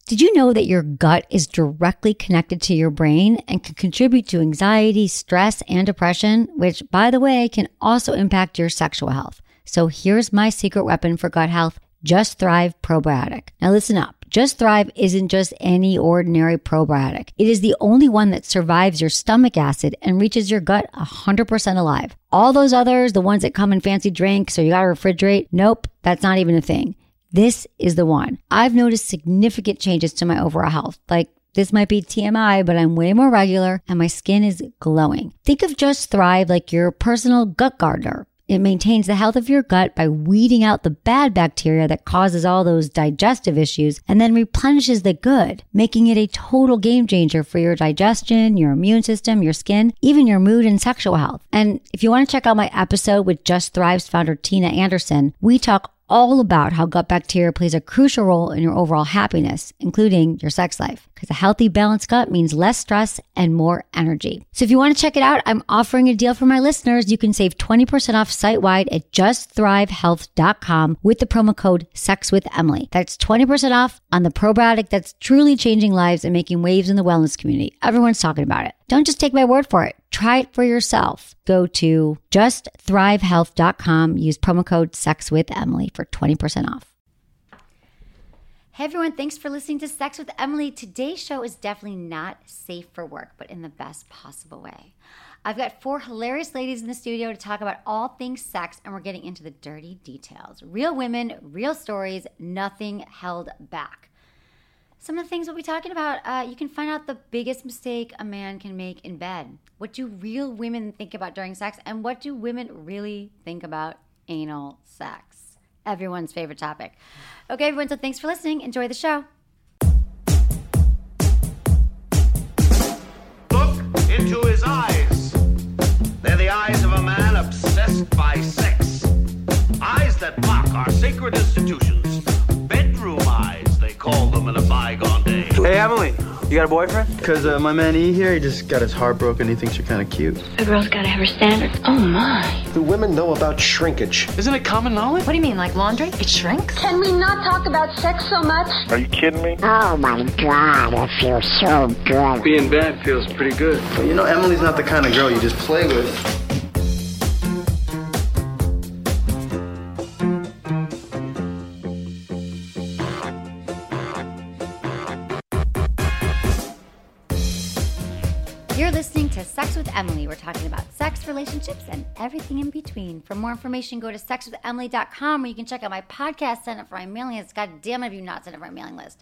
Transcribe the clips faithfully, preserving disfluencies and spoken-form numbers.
Did you know that your gut is directly connected to your brain and can contribute to anxiety, stress, and depression, which, by the way, can also impact your sexual health? So here's my secret weapon for gut health, Just Thrive Probiotic. Now listen up. Just Thrive isn't just any ordinary probiotic. It is the only one that survives your stomach acid and reaches your gut one hundred percent alive. All those others, the ones that come in fancy drinks or you gotta refrigerate, nope, that's not even a thing. This is the one. I've noticed significant changes to my overall health. Like, this might be T M I, but I'm way more regular and my skin is glowing. Think of Just Thrive like your personal gut gardener. It maintains the health of your gut by weeding out the bad bacteria that causes all those digestive issues and then replenishes the good, making it a total game changer for your digestion, your immune system, your skin, even your mood and sexual health. And if you want to check out my episode with Just Thrive's founder, Tina Anderson, we talk all about how gut bacteria plays a crucial role in your overall happiness, including your sex life. Because a healthy, balanced gut means less stress and more energy. So if you want to check it out, I'm offering a deal for my listeners. You can save twenty percent off site-wide at just thrive health dot com with the promo code SEXWITHEMILY. That's twenty percent off on the probiotic that's truly changing lives and making waves in the wellness community. Everyone's talking about it. Don't just take my word for it. Try it for yourself. Go to just thrive health dot com. Use promo code SEXWITHEMILY for twenty percent off. Hey everyone, thanks for listening to Sex with Emily. Today's show is definitely not safe for work, but in the best possible way. I've got four hilarious ladies in the studio to talk about all things sex, and we're getting into the dirty details. Real women, real stories, nothing held back. Some of the things we'll be talking about, uh, you can find out the biggest mistake a man can make in bed. What do real women think about during sex? And what do women really think about anal sex? Everyone's favorite topic. Okay, everyone, so thanks for listening. Enjoy the show. Look into his eyes. They're the eyes of a man obsessed by sex. Eyes that mock our sacred institutions. Bedroom eyes, they call them in a bygone day. Hey, Emily, you got a boyfriend? Because uh, my man E here, he just got his heart broken. He thinks you're kind of cute. A girl's got to have her standards. Oh, my. Do women know about shrinkage? Isn't it common knowledge? What do you mean, like laundry? It shrinks? Can we not talk about sex so much? Are you kidding me? Oh, my God, I feel so good. Being bad feels pretty good. But you know, Emily's not the kind of girl you just play with. You're listening to Sex with Emily. We're talking about sex, relationships, and everything in between. For more information, go to sex with emily dot com where you can check out my podcast, sign up for my mailing list. God damn it if you've not signed up for my mailing list.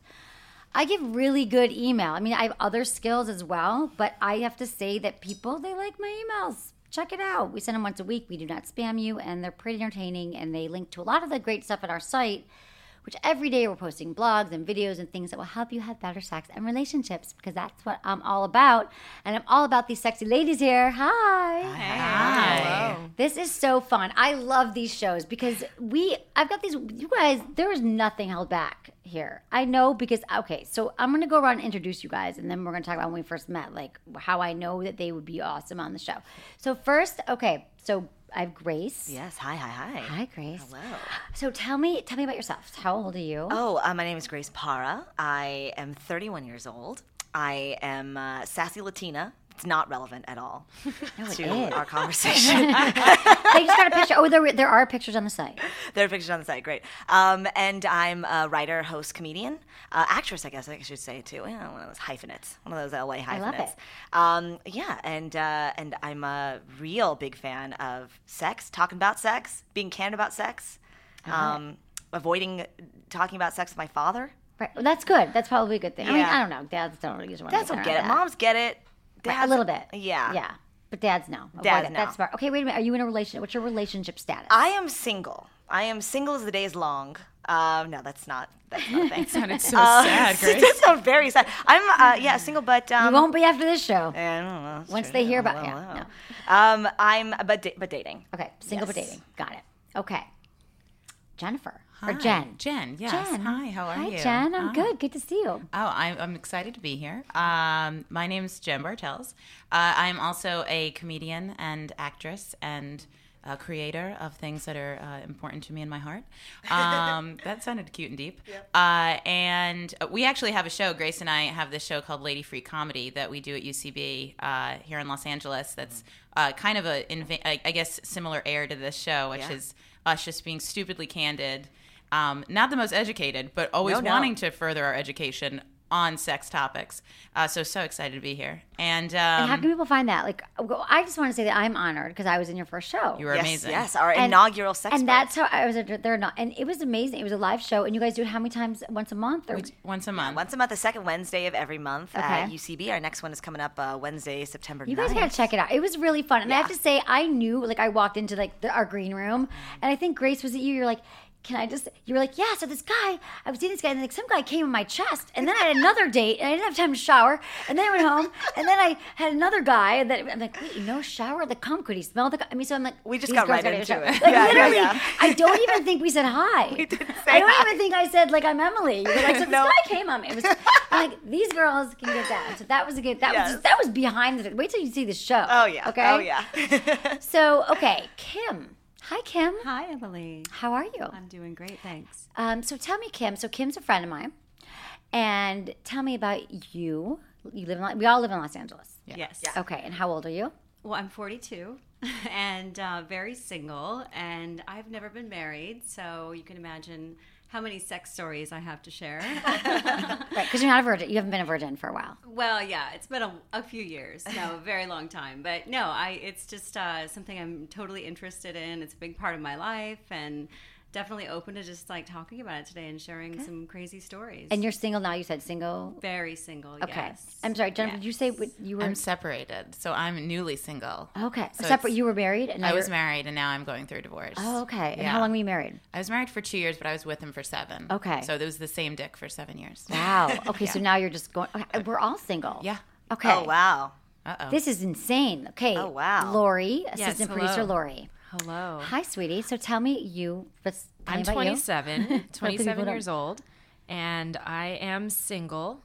I give really good email. I mean, I have other skills as well, but I have to say that people, they like my emails. Check it out. We send them once a week. We do not spam you, and they're pretty entertaining, and they link to a lot of the great stuff at our site, which every day we're posting blogs and videos and things that will help you have better sex and relationships, because that's what I'm all about. And I'm all about these sexy ladies here. Hi. Hi. Hi. Hello. This is so fun. I love these shows because we, I've got these, you guys, there is nothing held back here. I know because, okay, so I'm going to go around and introduce you guys, and then we're going to talk about when we first met, like how I know that they would be awesome on the show. So first, okay, so I have Grace. Yes. Hi, hi, hi. Hi, Grace. Hello. So tell me, tell me about yourself. How old are you? Oh, uh, my name is Grace Parra. I am thirty-one years old. I am uh, sassy Latina. It's not relevant at all no, to is. our conversation. They just got a picture. Oh, there, there are pictures on the site. There are pictures on the site. Great. Um, and I'm a writer, host, comedian, uh, actress, I guess I should say, too. You know, one of those hyphenates, one of those L A hyphenates. I love it. Um, yeah, and, uh, and I'm a real big fan of sex, talking about sex, being candid about sex, um, avoiding talking about sex with my father. Right. Well, that's good. That's probably a good thing. Yeah. I mean, I don't know. Dads don't really use one. Dads don't get it. Moms get it. Right, a little bit. Yeah. Yeah. But dads no. Avoid Dads it. no. That's smart. Okay, wait a minute. Are you in a relationship? What's your relationship status? I am single. I am single as the day is long. Uh, no, that's not. That's not a thing. It sounded so uh, sad, Grace. That sounds very sad. I'm uh, yeah single, but um, you won't be after this show. I don't know. That's Once true. they hear about well, yeah, well. no. Um, I'm but da- but dating. Okay, single Yes. but dating. Got it. Okay, Jennifer Hi. or Jen. Jen, yes. Jen. Hi, how are Hi, you? Jen. I'm Oh. good. Good to see you. Oh, I'm, I'm excited to be here. Um, my name is Jen Bartels. Uh, I'm also a comedian and actress and a creator of things that are uh, important to me in my heart. Um, that sounded cute and deep. Yep. Uh, and we actually have a show. Grace and I have this show called Lady Free Comedy that we do at U C B uh, here in Los Angeles. That's uh, kind of a, I guess, similar air to this show, which yeah. is us just being stupidly candid. Um, not the most educated, but always no, no. wanting to further our education on sex topics. Uh, so, so excited to be here. And, um, and how can people find that? Like, I just want to say that I'm honored because I was in your first show. You were yes, amazing. Yes, our and, inaugural sex And part. that's how I was, a, they're not, and it was amazing. It was a live show, and you guys do it how many times? Once a month? Or? Once a month. Yeah, once a month, the second Wednesday of every month okay. at U C B. Our next one is coming up uh, Wednesday, September ninth. You guys got to check it out. It was really fun. And yeah. I have to say, I knew, like, I walked into, like, the, our green room, and I think, Grace, was it you? You're like, can I just, you were like, yeah, so this guy, I was dating this guy, and like some guy came in my chest, and then I had another date, and I didn't have time to shower, and then I went home, and then I had another guy, and then I'm like, wait, no shower? The cum, could he smell the cum? I mean, so I'm like, we just these got girls right gotta into get a it. shower. Like, yeah, literally, yeah, yeah. I don't even think we said hi. We didn't say I don't hi. even think I said, like, I'm Emily. You were like, so this No. guy came on me. It was I'm like, these girls can get that. So that was a good, that Yes. was just, that was behind the, wait till you see the show. Oh, yeah. Okay? Oh, yeah. So, okay, Kim. Hi, Kim. Hi, Emily. How are you? I'm doing great, thanks. Um, so tell me, Kim. So Kim's a friend of mine, and tell me about you. You live in. We all live in Los Angeles. Yeah. Yes. Yeah. Okay. And how old are you? Well, I'm forty-two and uh, very single, and I've never been married, so you can imagine how many sex stories I have to share. Right, because you're not a virgin. You haven't been a virgin for a while. Well, yeah, it's been a, a few years. No, a very long time. But no, I. It's just uh, something I'm totally interested in. It's a big part of my life, and definitely open to just like talking about it today and sharing okay. some crazy stories. And you're single now. You said single. Very single. Okay. Yes. I'm sorry, Jennifer. Yes. Did you say what you were? I'm separated, so I'm newly single. Okay. So Separate. You were married. And now I was you're... married, and now I'm going through a divorce. Oh, okay. And yeah. how long were you married? I was married for two years, but I was with him for seven. Okay. So it was the same dick for seven years. Wow. Okay. Yeah. So now you're just going. Okay, we're all single. Yeah. Okay. Oh, wow. Uh-oh. This is insane. Okay. Oh, wow. Lori, Yes, assistant hello. producer Lori. Hello. Hi, sweetie. So tell me you. What's, tell I'm me about twenty-seven, you. twenty-seven years old, and I am single,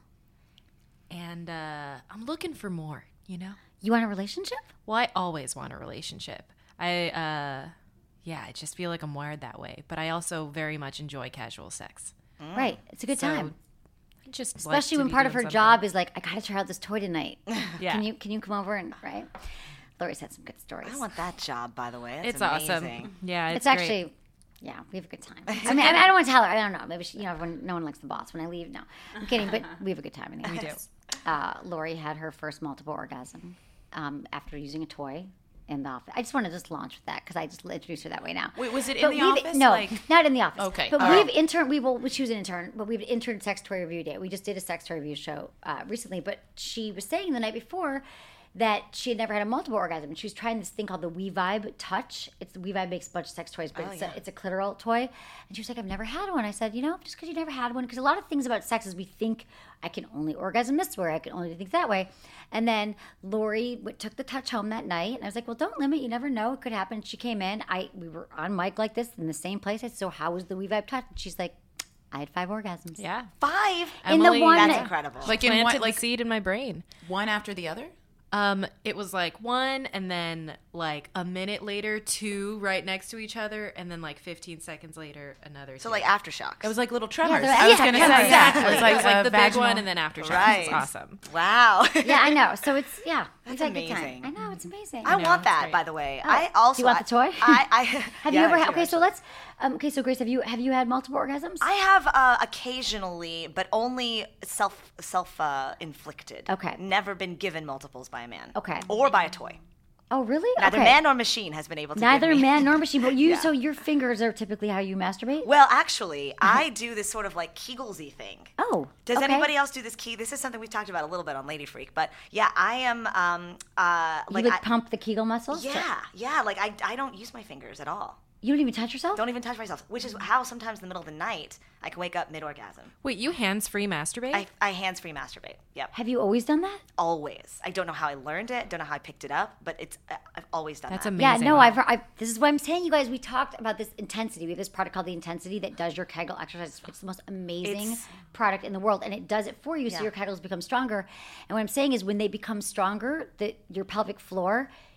and uh, I'm looking for more, you know? You want a relationship? Well, I always want a relationship. I, uh, yeah, I just feel like I'm wired that way, but I also very much enjoy casual sex. Mm. Right. It's a good So, time. I just like Especially to when be part of her doing job something. is like, I gotta try out this toy tonight. Yeah. Can you can you come over and right? Lori's had some good stories. I want that job, by the way. That's It's amazing. awesome. Yeah, it's, It's, actually, yeah, we have a good time. I mean, I, mean, I don't want to tell her. I don't know. Maybe she, you know, when no one likes the boss when I leave. No, I'm kidding. But we have a good time. In the We office. Uh, Lori had her first multiple orgasm um, after using a toy in the office. I just want to just launch with that because I just introduced her that way now. Wait, was it in But the we've- office? No, Like- not in the office. Okay, But all we've right. interned. We will. She was an intern, but we've interned Sex Toy Review Day. We just did a Sex Toy Review show uh, recently. But she was saying the night before that she had never had a multiple orgasm. She was trying this thing called the We Vibe Touch. It's the We Vibe makes a bunch of sex toys, but Oh, it's, yeah. a, it's a clitoral toy. And she was like, I've never had one. I said, you know, just because you never had one, because a lot of things about sex is we think I can only orgasm this way, I can only do things that way. And then Lori w- took the touch home that night, and I was like, well, don't limit. You never know. It could happen. She came in. I We were on mic like this in the same place. I said, so how was the We Vibe Touch? And she's like, I had five orgasms. Yeah. Five? In the Emily, one That's night. incredible. Like in Planted one, the like seed in my brain. one after the other? Um, it was like one, and then like a minute later, two right next to each other, and then like fifteen seconds later, another. so two. like aftershocks. It was like little tremors. they're- I was yeah, going to tremors. say exactly. It was It like, was like a the big vaginal- one, and then aftershocks. Right. It's awesome. Wow. Yeah, I know. So it's, yeah. That's we've had a good time. amazing. I know, it's amazing. I know, want it's that, great. by the way. Oh. I also Do you want the toy? I, I Have yeah, you ever I had, do, okay, so actually. let's, um, okay, so Grace, have you have you had multiple orgasms? I have uh, occasionally, but only self self uh, inflicted. Okay. Never been given multiples by a man. Okay. Or by a toy. Oh, really? Neither Okay. man nor machine has been able to. Neither give me. man nor machine, but you, Yeah. so your fingers are typically how you masturbate? Well, actually, I do this sort of like Kegelsy thing. Oh, Does okay. anybody else do this key? This is something we've talked about a little bit on Lady Freak, but yeah, I am. Um, uh, You like, like I, pump the Kegel muscles? yeah, yeah. Like I, I don't use my fingers at all. You don't even touch yourself? Don't even touch myself, which is how sometimes in the middle of the night I can wake up mid orgasm. Wait, you hands-free masturbate? I, I hands free masturbate. Yep, Have you always done that? always. I don't know how I learned it. Don't know how I picked it up, but it's uh, I've always done That's that. amazing. Yeah, no, I've, I've. This is what I'm saying, you guys. We talked about this intensity. We have this product called the Intensity that does your Kegel exercises. It's the most amazing It's- product in the world, and it does it for you, so Yeah. your Kegels become stronger. And what I'm saying is, when they become stronger, that your pelvic floor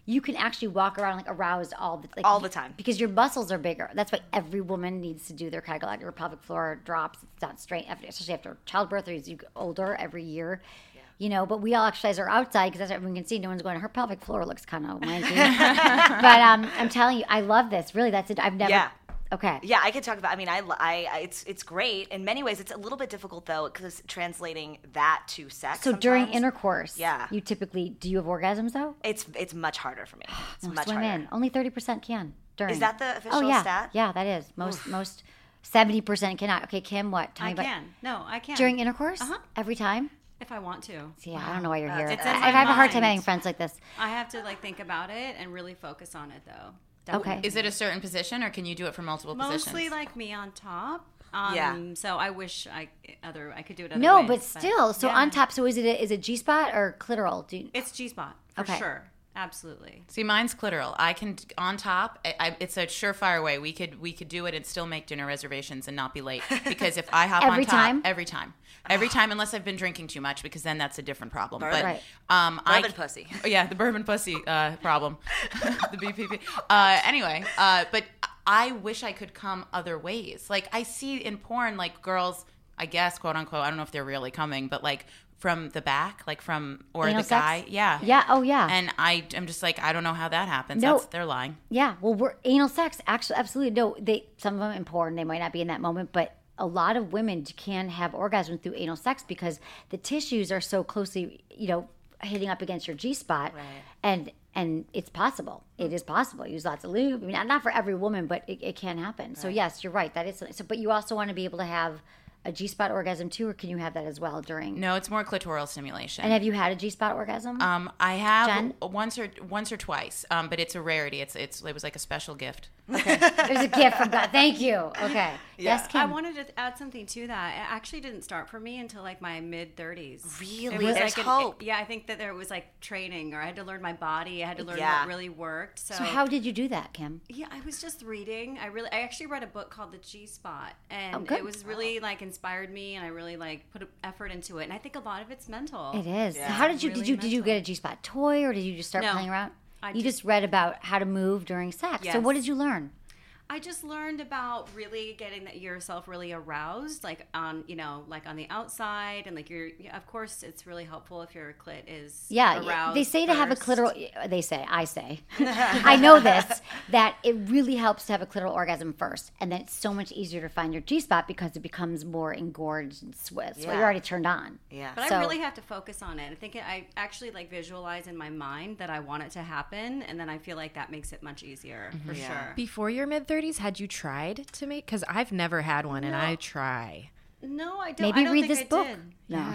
you can actually walk around like aroused all the like, All the time. because your muscles are bigger. That's why every woman needs to do their Kegel. Like your pelvic floor drops. It's not straight, especially after childbirth or as you get older every year. Yeah. You know, but we all exercise our outside because that's what everyone can see. No one's going, her pelvic floor looks kind of wanky. But um, I'm telling you, I love this. Really, that's it. I've never. Yeah. Okay. Yeah, I could talk about. I mean, I, I, I- it's it's great in many ways. It's a little bit difficult though, because translating that to sex. So during sometimes, intercourse, yeah, you typically do you have orgasms though? it's it's much harder for me. It's Most much women, harder. only thirty percent can during. Is that the official oh, yeah. stat? Yeah, that is most most seventy percent cannot. Okay, Kim, what? Tell I me about can. No, I can. during intercourse Uh-huh. every time. If I want to. See, I don't know why you're here. It's in I, my I have a hard time mind. having friends like this. I have to like think about it and really focus on it though. Okay. Is it a certain position, or can you do it for multiple Mostly positions? like me on top. Um, Yeah. So I wish I other I could do it other No, ways, but still. So yeah. on top. So is it a, is it G spot or clitoral? Do you, It's G spot for Okay. sure. Absolutely. See, mine's clitoral. I can on top. I, I, it's a surefire way. We could we could do it and still make dinner reservations and not be late. Because if I hop Every on top time? every time, every time, unless I've been drinking too much, because then that's a different problem. Bourbon. But Right. um, Bourbon I, pussy. Oh, yeah, the bourbon pussy uh, problem, the B P P. Uh, anyway, uh, but I wish I could come other ways. Like I see in porn, like girls, I guess, quote unquote. I don't know if they're really coming, but like from the back, like from or Anal the sex? guy, yeah, Yeah. Oh yeah. And I am just like, I don't know how that happens. No. That's, they're lying. Yeah, well, we're anal sex. Actually, absolutely. No, they some of them in porn, they might not be in that moment, but a lot of women can have orgasm through anal sex because the tissues are so closely, you know, hitting up against your G spot, Right. and and it's possible. It is possible. Use lots of lube. I mean, not for every woman, but it, it can happen. So yes, you're right. That is so. But you also want to be able to have a G spot orgasm too, or can you have that as well during? No, it's more clitoral stimulation. And have you had a G spot orgasm? um, I have Jen? once or once or twice, um, but it's a rarity. It's it's it was like a special gift. Okay, there's a gift from God. Thank you. Okay. Yes, Kim. I wanted to add something to that. It actually didn't start for me until like my mid thirties. Really? There's like hope. yeah, I think that there was like training, or I had to learn my body. I had to learn Yeah. what really worked. So, So how did you do that, Kim? yeah, I was just reading. I really, I actually read a book called The G Spot, and Oh, good. it was really like inspired me, and I really like put effort into it. And I think a lot of it's mental. It is. Yeah. So how did you Really did you did you mental. get a G spot toy or did you just start No, playing around? I you just- just read about how to move during sex. So what Yes. did you learn? I just learned about really getting that yourself really aroused, like on, you know, like on the outside, and like you're, yeah, of course, it's really helpful if your clit is Yeah, aroused. they say to have a first. clitoral. They say, I say, I know this, that it really helps to have a clitoral orgasm first, and then it's so much easier to find your G spot because it becomes more engorged and swift. So Yeah. you're already turned on. Yeah. But So- I really have to focus on it. I think it, I actually like visualize in my mind that I want it to happen, and then I feel like that makes it much easier for Yeah. sure. Before your mid thirties, had you tried to make? Because I've never had one, and No. I try. No, I don't. Maybe I don't read think this I book. did. No.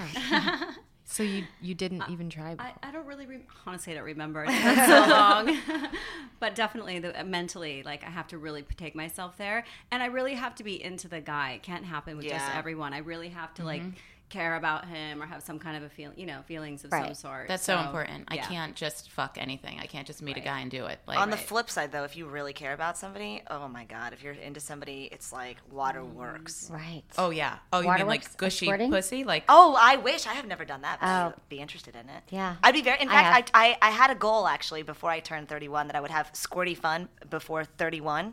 So you you didn't even try. I, I don't really, re- honestly, I don't remember. It's been so long. But definitely, the, mentally, like, I have to really take myself there. And I really have to be into the guy. It can't happen with just Yeah. everyone. I really have to, like, care about him or have some kind of a feel, you know, feelings of some Right. sort. That's so, important. I yeah. can't just fuck anything. I can't just meet a guy and do it. Like On the flip side, though, if you really care about somebody, oh my God, if you're into somebody, it's like waterworks. Right. oh yeah. Oh, you mean Waterworks? like gushy Squirting? pussy? Like Oh, I wish I have never done that. But Oh. I'd be interested in it. Yeah. I'd be very. In I fact, I, I I had a goal actually before I turned thirty-one that I would have squirty fun before thirty-one.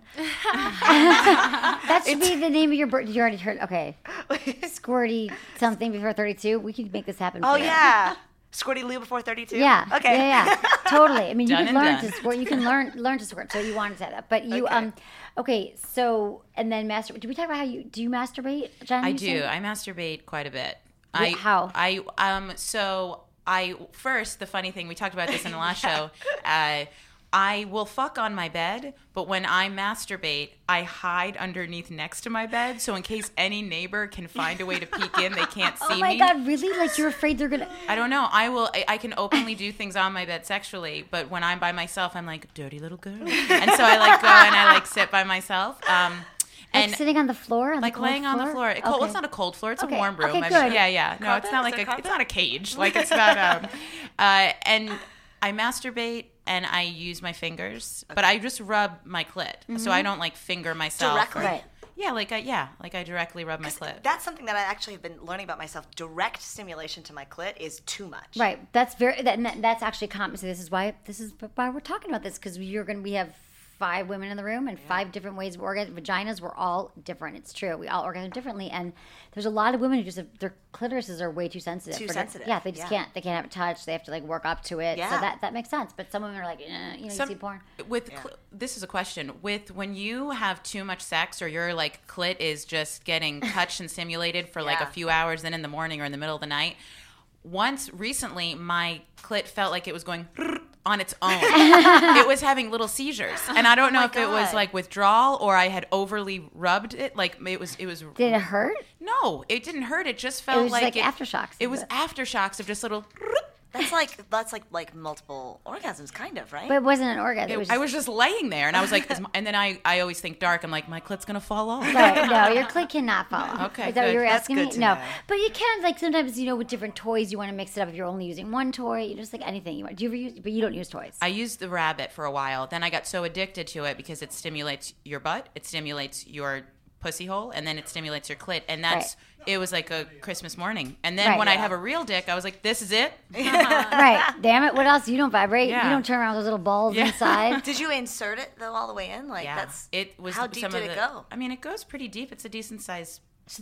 That should be the name of your birth. You already heard. Okay. Squirty something before thirty-two. We could make this happen. Oh for you. yeah, squirty Lou before thirty-two. Yeah. Okay. Yeah, yeah. Totally. I mean, you Done can and learn done. to squirt. You can learn learn to squirt. So you wanted to say that, but you Okay. um. Okay. So and then master. Did we talk about how you do you masturbate, Jen? I you do. said? I masturbate quite a bit. Wh- I how? I um so I first the funny thing we talked about this in the last show. Uh, I will fuck on my bed, but when I masturbate, I hide underneath next to my bed, so in case any neighbor can find a way to peek in, they can't see Oh my me. God! Really? Like you're afraid they're gonna? I don't know. I will. I, I can openly do things on my bed sexually, but when I'm by myself, I'm like dirty little girl, and so I like go and I like sit by myself. Um, Like and sitting on the floor, on like the cold laying on the floor. It, cold, Okay. it's not a cold floor. It's Okay. a warm room. Okay, I mean, good. yeah, yeah. No, it's Carpet? not Is like it a, carpet? it's not a cage. Like it's not. Um, uh, and I masturbate and I use my fingers, but I just rub my clit, so I don't like finger myself. Directly? Right. Yeah, like I yeah, like I directly rub my clit. That's something that I actually have been learning about myself. Direct stimulation to my clit is too much. Right. That's very. That, and that- that's actually common. So this is why this is why we're talking about this, because you're gonna we have five women in the room and five different ways of orgasm. Vaginas, we're all different. It's true. We all orgasm differently, and there's a lot of women who just have, their clitorises are way too sensitive. Too for- sensitive, Yeah, they just yeah. can't. They can't have it touched. They have to like work up to it. Yeah. So that that makes sense. But some women are like, eh, you know, Some- you see porn. With cl- this is a question. With when you have too much sex, or your like clit is just getting touched and stimulated for like a Yeah. few hours, then in the morning or in the middle of the night. Once recently, my clit felt like it was going on its own. It was having little seizures, and I don't know my if it was God. like withdrawal or I had overly rubbed it. Like it was, it was. Did it hurt? No, it didn't hurt. It just felt was like it, aftershocks. It was aftershocks of just little. That's like that's like like multiple orgasms, kind of, right? But it wasn't an orgasm. It, It- was I was just laying there, and I was like, is my- and then I, I always think dark. I'm like, my clit's gonna fall off. No, no, your clit cannot fall off. Okay, Is that what good. you were That's asking good me? to No. know. But you can, like, sometimes, you know, with different toys, you want to mix it up if you're only using one toy. You just, like, anything you want. Do you ever use, but you don't use toys. I used the rabbit for a while. Then I got so addicted to it because it stimulates your butt, it stimulates your pussy hole, and then it stimulates your clit. And that's it was like a Christmas morning. And then Right. when I Yeah. have a real dick, I was like, this is it. Right. Damn it. What else? You don't vibrate. Yeah. You don't turn around with those little balls Yeah. inside. Did you insert it though all the way in? Like Yeah, that's it was. how deep some did of it the, go? I mean, it goes pretty deep. It's a decent size.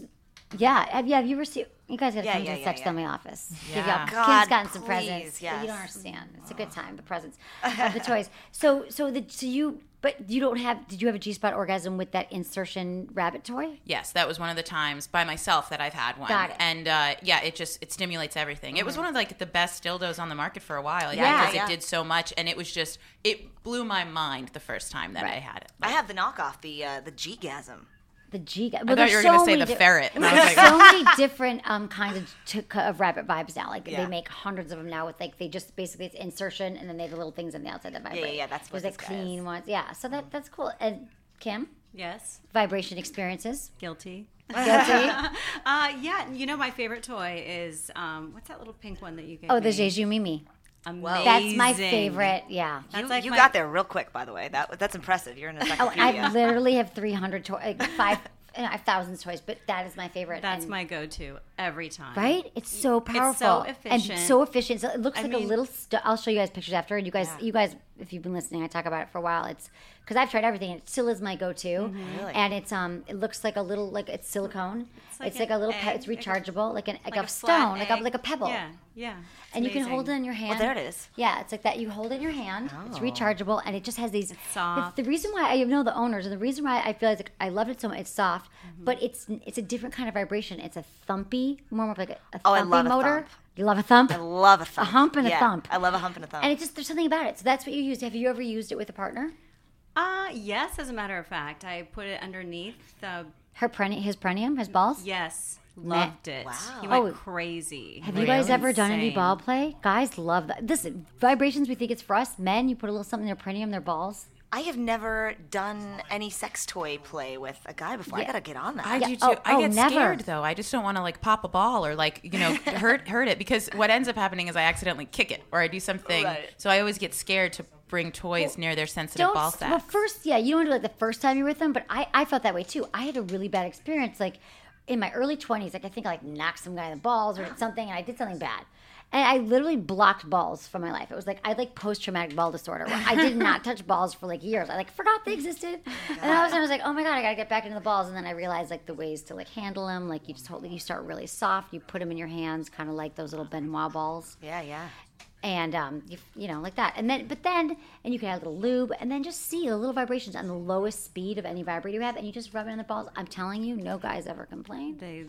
Yeah. Have you, have you ever seen, you guys got to Yeah, come yeah, to the yeah, sex yeah. dummy office. Give Yeah. y'all, God, Kim's gotten some please, presents. yes. You don't understand. It's a good time, the presents of the toys. So, so the, so you, but you don't have, did you have a G-spot orgasm with that insertion rabbit toy? Yes, that was one of the times by myself that I've had one. Got it. And uh, yeah, it just it stimulates everything. It was one of like the best dildos on the market for a while. Yeah. because Yeah. it did so much, and it was just it blew my mind the first time that I had it. I have the knockoff, the uh, the G-gasm. The G. Well, I thought there's you were so going to say many the di- ferret. And I was There's like, so many different um, kinds of, t- of rabbit vibes now. Like Yeah. they make hundreds of them now with like they just basically it's insertion and then they have the little things on the outside that vibrate. yeah, yeah, that's what There's like this guy clean is. ones. Yeah, so that that's cool. And Kim, Yes. vibration experiences. Guilty. Guilty. Uh, yeah, you know my favorite toy is um, what's that little pink one that you gave Oh, the me? Jeju Mimi. Amazing. That's my favorite. Yeah. That's You, like you my- got there real quick, by the way. That that's impressive. You're in a Oh, encyclopedia. I literally have three hundred toys, like five, I have thousands of toys, but that is my favorite. That's and- my go-to every time. Right? It's so powerful. It's so And efficient. so efficient. So it looks I like a mean- little st- I'll show you guys pictures after. And you guys, Yeah. you guys, if you've been listening, I talk about it for a while. It's because I've tried everything. It still is my go-to. Mm-hmm. Really? And it's um, it looks like a little like it's silicone. It's like like, an a little. Pe- egg, it's like a- rechargeable, like an like, Like a, a flat stone, like a egg. like a pebble. Yeah, yeah. It's And you can amazing. hold it in your hand. there it is. Yeah, it's like that. You hold it in your hand. It's Oh. rechargeable, and it just has these. It's soft. The reason why I know the owners, and the reason why I feel like I love it so much, it's soft, Mm-hmm. but it's it's a different kind of vibration. It's a thumpy, more of like a, a Oh, I thumpy love a motor. thump. You love a thump. I love a thump. hump and a Yeah, thump. I love a hump and a thump. And it's just there's something about it. So that's what you use. Have you ever used it with a partner? Uh, yes, as a matter of fact. I put it underneath the, Her preni- his perineum, his balls. yes, loved it. Wow. He went Oh. crazy. Have you guys ever done any Insane. ball play? Guys love that. This vibrations. We think it's for us men. You put a little something in their perineum, their balls. I have never done any sex toy play with a guy before. I Yeah. gotta get on that. I Yeah. do too. Oh, I oh, get never. scared though. I just don't want to like pop a ball or like you know hurt hurt it because what ends up happening is I accidentally kick it or I do something. Right. So I always get scared to bring toys near their sensitive ball Well, sacks. first, yeah, you don't want to do it like the first time you're with them, but I, I felt that way too. I had a really bad experience, like in my early twenties. Like I think I like knocked some guy in the balls or something, and I did something bad. And I literally blocked balls from my life. It was like I had like post traumatic ball disorder. Where I did not touch balls for like years. I like forgot they existed. and then all of a sudden I was like, oh my god, I gotta get back into the balls. And then I realized like the ways to like handle them. Like you just hold, you start really soft. You put them in your hands, kind of like those little Benoit balls. Yeah, yeah. And um, you, you know, like that, and then, but then, and you can add a little lube, and then just see the little vibrations on the lowest speed of any vibrator you have, and you just rub it in the balls. I'm telling you, no guys ever complain. They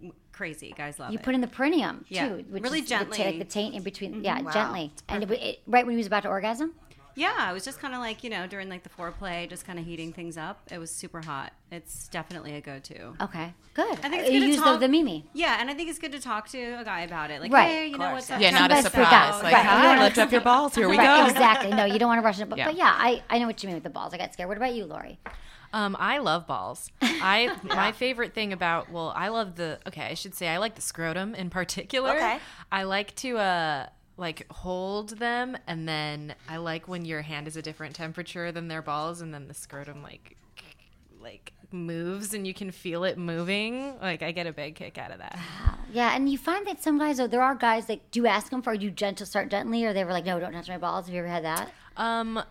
crazy guys love You it. put in the perineum Yeah, too, which really is the ta- gently. like the taint in between. Yeah, Wow. gently, and it, it, right when he was about to orgasm. Yeah, it was just kind of like, you know, during like the foreplay, just kind of heating things up. It was super hot. It's definitely a go-to. Okay, good. I think it's you good to use talk, the, the Mimi. Yeah, and I think it's good to talk to a guy about it. Like, Right. hey, you know what's up? yeah, not a Sometimes for surprise. guys, Like, right. You hi, don't lift up your balls. Here we Right, go. exactly. No, you don't want to rush it. But, Yeah. but yeah, I, I know what you mean with the balls. I got scared. What about you, Lori? Um, I love balls. I my favorite thing about well, I love the okay, I should say I like the scrotum in particular. Okay. I like to uh like hold them, and then I like when your hand is a different temperature than their balls, and then the scrotum like like moves and you can feel it moving, like I get a big kick out of that. Yeah, and you find that some guys, though, there are guys like, do you ask them for, do you gentle start gently, or they were like, no, don't touch my balls? Have you ever had that? Um,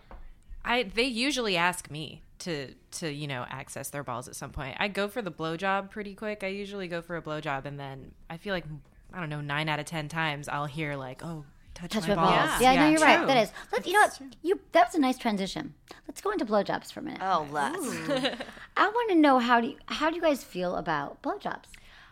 I they usually ask me to to you know access their balls at some point. I go for the blowjob pretty quick. I usually go for a blowjob, and then I feel like I don't know nine out of ten times I'll hear like, oh. Touch, Touch my, my balls. balls. Yeah, yeah, no, you're true. right. That is. Let's, you know what? You that was a nice transition. Let's go into blowjobs for a minute. Oh, let's. I want to know how do you, how do you guys feel about blowjobs?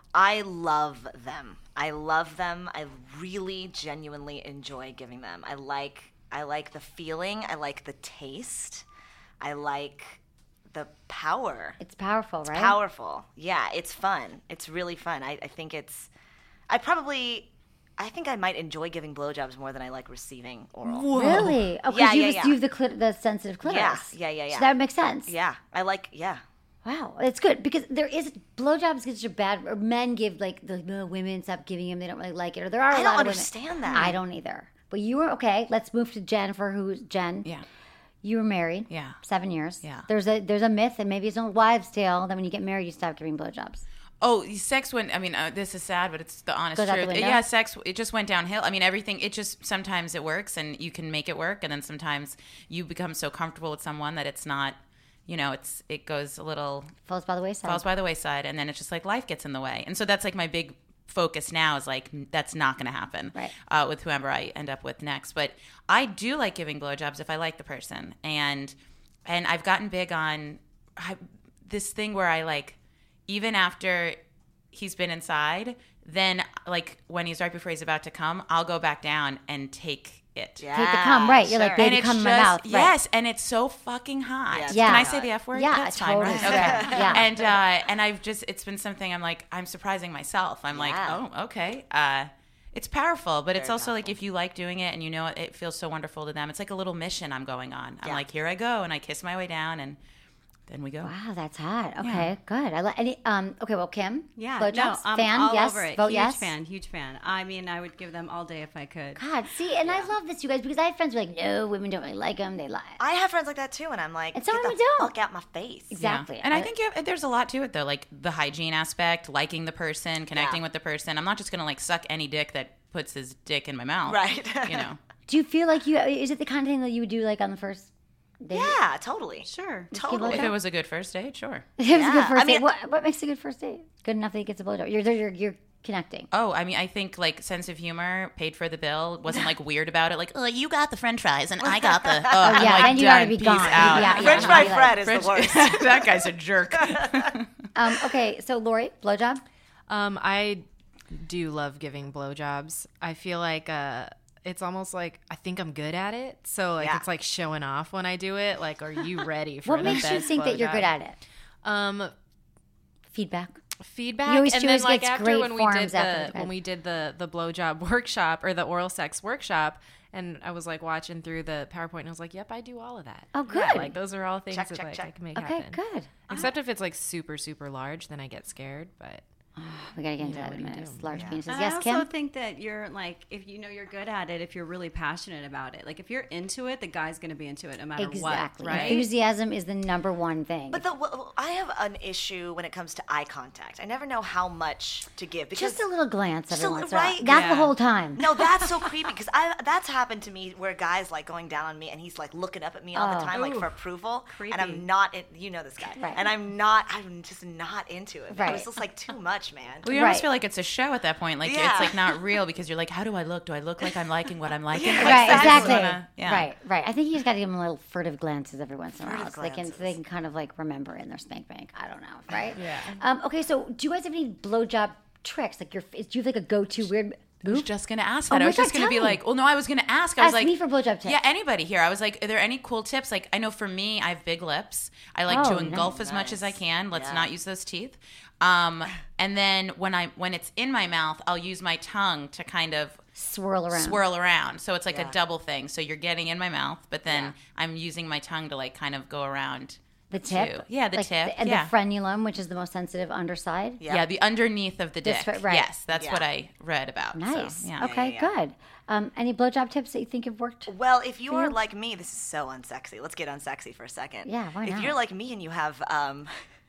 I love them. I love them. I really genuinely enjoy giving them. I like I like the feeling. I like the taste. I like the power. It's powerful, it's right? Powerful. Yeah, it's fun. It's really fun. I, I think it's. I probably. I think I might enjoy giving blowjobs more than I like receiving oral. Whoa. Really? Oh, because yeah, you, yeah, just, yeah. you have the, clit- the sensitive clitoris. Yeah, yeah, yeah, yeah. So that makes sense. Yeah, I like, yeah. Wow, it's good because there is blowjobs get such a bad. Or men give like the, the women stop giving them; they don't really like it. Or there are a I lot don't of understand women. that. I don't either. But you were okay. Let's move to Jennifer. Who's Jen? Yeah. You were married. Yeah. Seven years. Yeah. There's a there's a myth, and maybe it's an old wives' tale that when you get married, you stop giving blowjobs. Oh, sex went, I mean, uh, this is sad, but it's the honest Goes out the truth. window? Yeah, sex, it just went downhill. I mean, everything, it just, sometimes it works and you can make it work. And then sometimes you become so comfortable with someone that it's not, you know, it's, it goes a little. Falls by the wayside. Falls by the wayside. And then it's just like life gets in the way. And so that's like my big focus now is like, that's not going to happen right. uh, with whoever I end up with next. But I do like giving blowjobs if I like the person. And, and I've gotten big on I, this thing where I like, even after he's been inside, then like when he's right before he's about to come, I'll go back down and take it. Yeah, take the cum, right? You're sure. like, baby, and it's cum in just, my mouth. Right. Yes, and it's so fucking hot. Yeah, Yeah. Can I say the F word? Yeah, That's totally. fine, right? Sure. Okay. Yeah. And uh, and I've just, it's been something I'm like, I'm surprising myself. I'm Yeah. like, oh, okay. Uh, it's powerful, but it's Very also like powerful. if you like doing it and you know it, it feels so wonderful to them, it's like a little mission I'm going on. I'm Yeah. like, here I go, and I kiss my way down, and then we go. Wow, that's hot. Okay, Yeah. good. I like. Any, um. Okay, well, Kim. Yeah, Blowjobs? no, I'm fan. all yes. over it. Vote huge yes. fan, huge fan. I mean, I would give them all day if I could. God, see, and I love this, you guys, because I have friends who are like, no, women don't really like them. They lie. I have friends like that too, and I'm like, And some get of the them don't. fuck out my face. Exactly. Yeah. And I, I- think you have, there's a lot to it though, like the hygiene aspect, liking the person, connecting Yeah. with the person. I'm not just gonna like suck any dick that puts his dick in my mouth. Right. You know. Do you feel like you? Is it the kind of thing that you would do like on the first date? Yeah, totally. Sure. Totally. If it was a good first date, sure. If it was a good Yeah, first I mean- date. What, what makes a good first date? Good enough that he gets a blowjob. You're, you're you're connecting. Oh, I mean, I think like sense of humor, paid for the bill, wasn't like weird about it. Like, oh, you got the French fries and I got the. Oh, Oh, I'm, yeah, like, then you gotta done. be Peace gone. out. Yeah, French yeah. fry Be like- Fred is French- the worst. that guy's a jerk. Um. Okay, so Lori, blowjob. Um, I do love giving blowjobs. I feel like uh, it's almost like I think I'm good at it. So like Yeah. it's like showing off when I do it. Like, are you ready for What the makes you best think that you're blowjob? good at it? Um, Feedback. feedback. You always- and she then always like gets after great when we forms did after the the- when we did the the blowjob workshop or the oral sex workshop. And I was like watching through the PowerPoint and I was like, yep, I do all of that. Oh, Yeah, good. like those are all things Check, that check, like check. I can make Okay, happen. good. Except if it's like super, super large, then I get scared. But We gotta get into that what in a do you minute. do? Large Yeah. penises. And Yes, I also Kim. think that you're like, if you know you're good at it, if you're really passionate about it, like if you're into it, the guy's going to be into it no matter Exactly. what, right? Enthusiasm is the number one thing. But the, well, I have an issue when it comes to eye contact. I never know how much to give because just a little glance every Just a once little- in a while. right? Not Yeah. the whole time. no, that's so creepy because I that's happened to me where a guy's like going down on me and he's like looking up at me all the Oh. time like Ooh. for approval, Creepy. and I'm not. In, you know this guy, Right. and I'm not. I'm just not into it. Right. It was just like too much, man. Well, you almost Right. feel like it's a show at that point. Like Yeah. it's like not real because you're like, how do I look? Do I look like I'm liking what I'm liking? Yeah. Like, Right, I just exactly. wanna- yeah. Right, right. I think you just got to give them little furtive glances every once in a while, Furtive so they can so they glances. can kind of like remember in their spank bank. I don't know, right? Yeah. Um, okay, so do you guys have any blowjob tricks? Like your, do you have like a go-to weird I was move? just gonna ask Oh that. my I was just God, gonna tell be me. like, well, no, I was gonna ask. I was Ask like, me for blowjob tips. Yeah, anybody here. I was like, are there any cool tips? Like, I know for me, I have big lips. I like Oh, to engulf nice. as much as I can. Let's Yeah. not use those teeth. Um, and then when I when it's in my mouth, I'll use my tongue to kind of Swirl around. swirl around. So it's like Yeah. a double thing. So you're getting in my mouth, but then Yeah. I'm using my tongue to like kind of go around. The tip? too. Yeah, the Like tip. and yeah. the frenulum, which is the most sensitive underside. Yeah. Yeah, the underneath of the This dick. fr- right. Yes, that's Yeah. what I read about. Nice. So, yeah. Okay, Yeah, yeah, yeah. good. Um, any blowjob tips that you think have worked? Well, if you For are you? like me, this is so unsexy. Let's get unsexy for a second. Yeah, why If not? you're like me and you have um,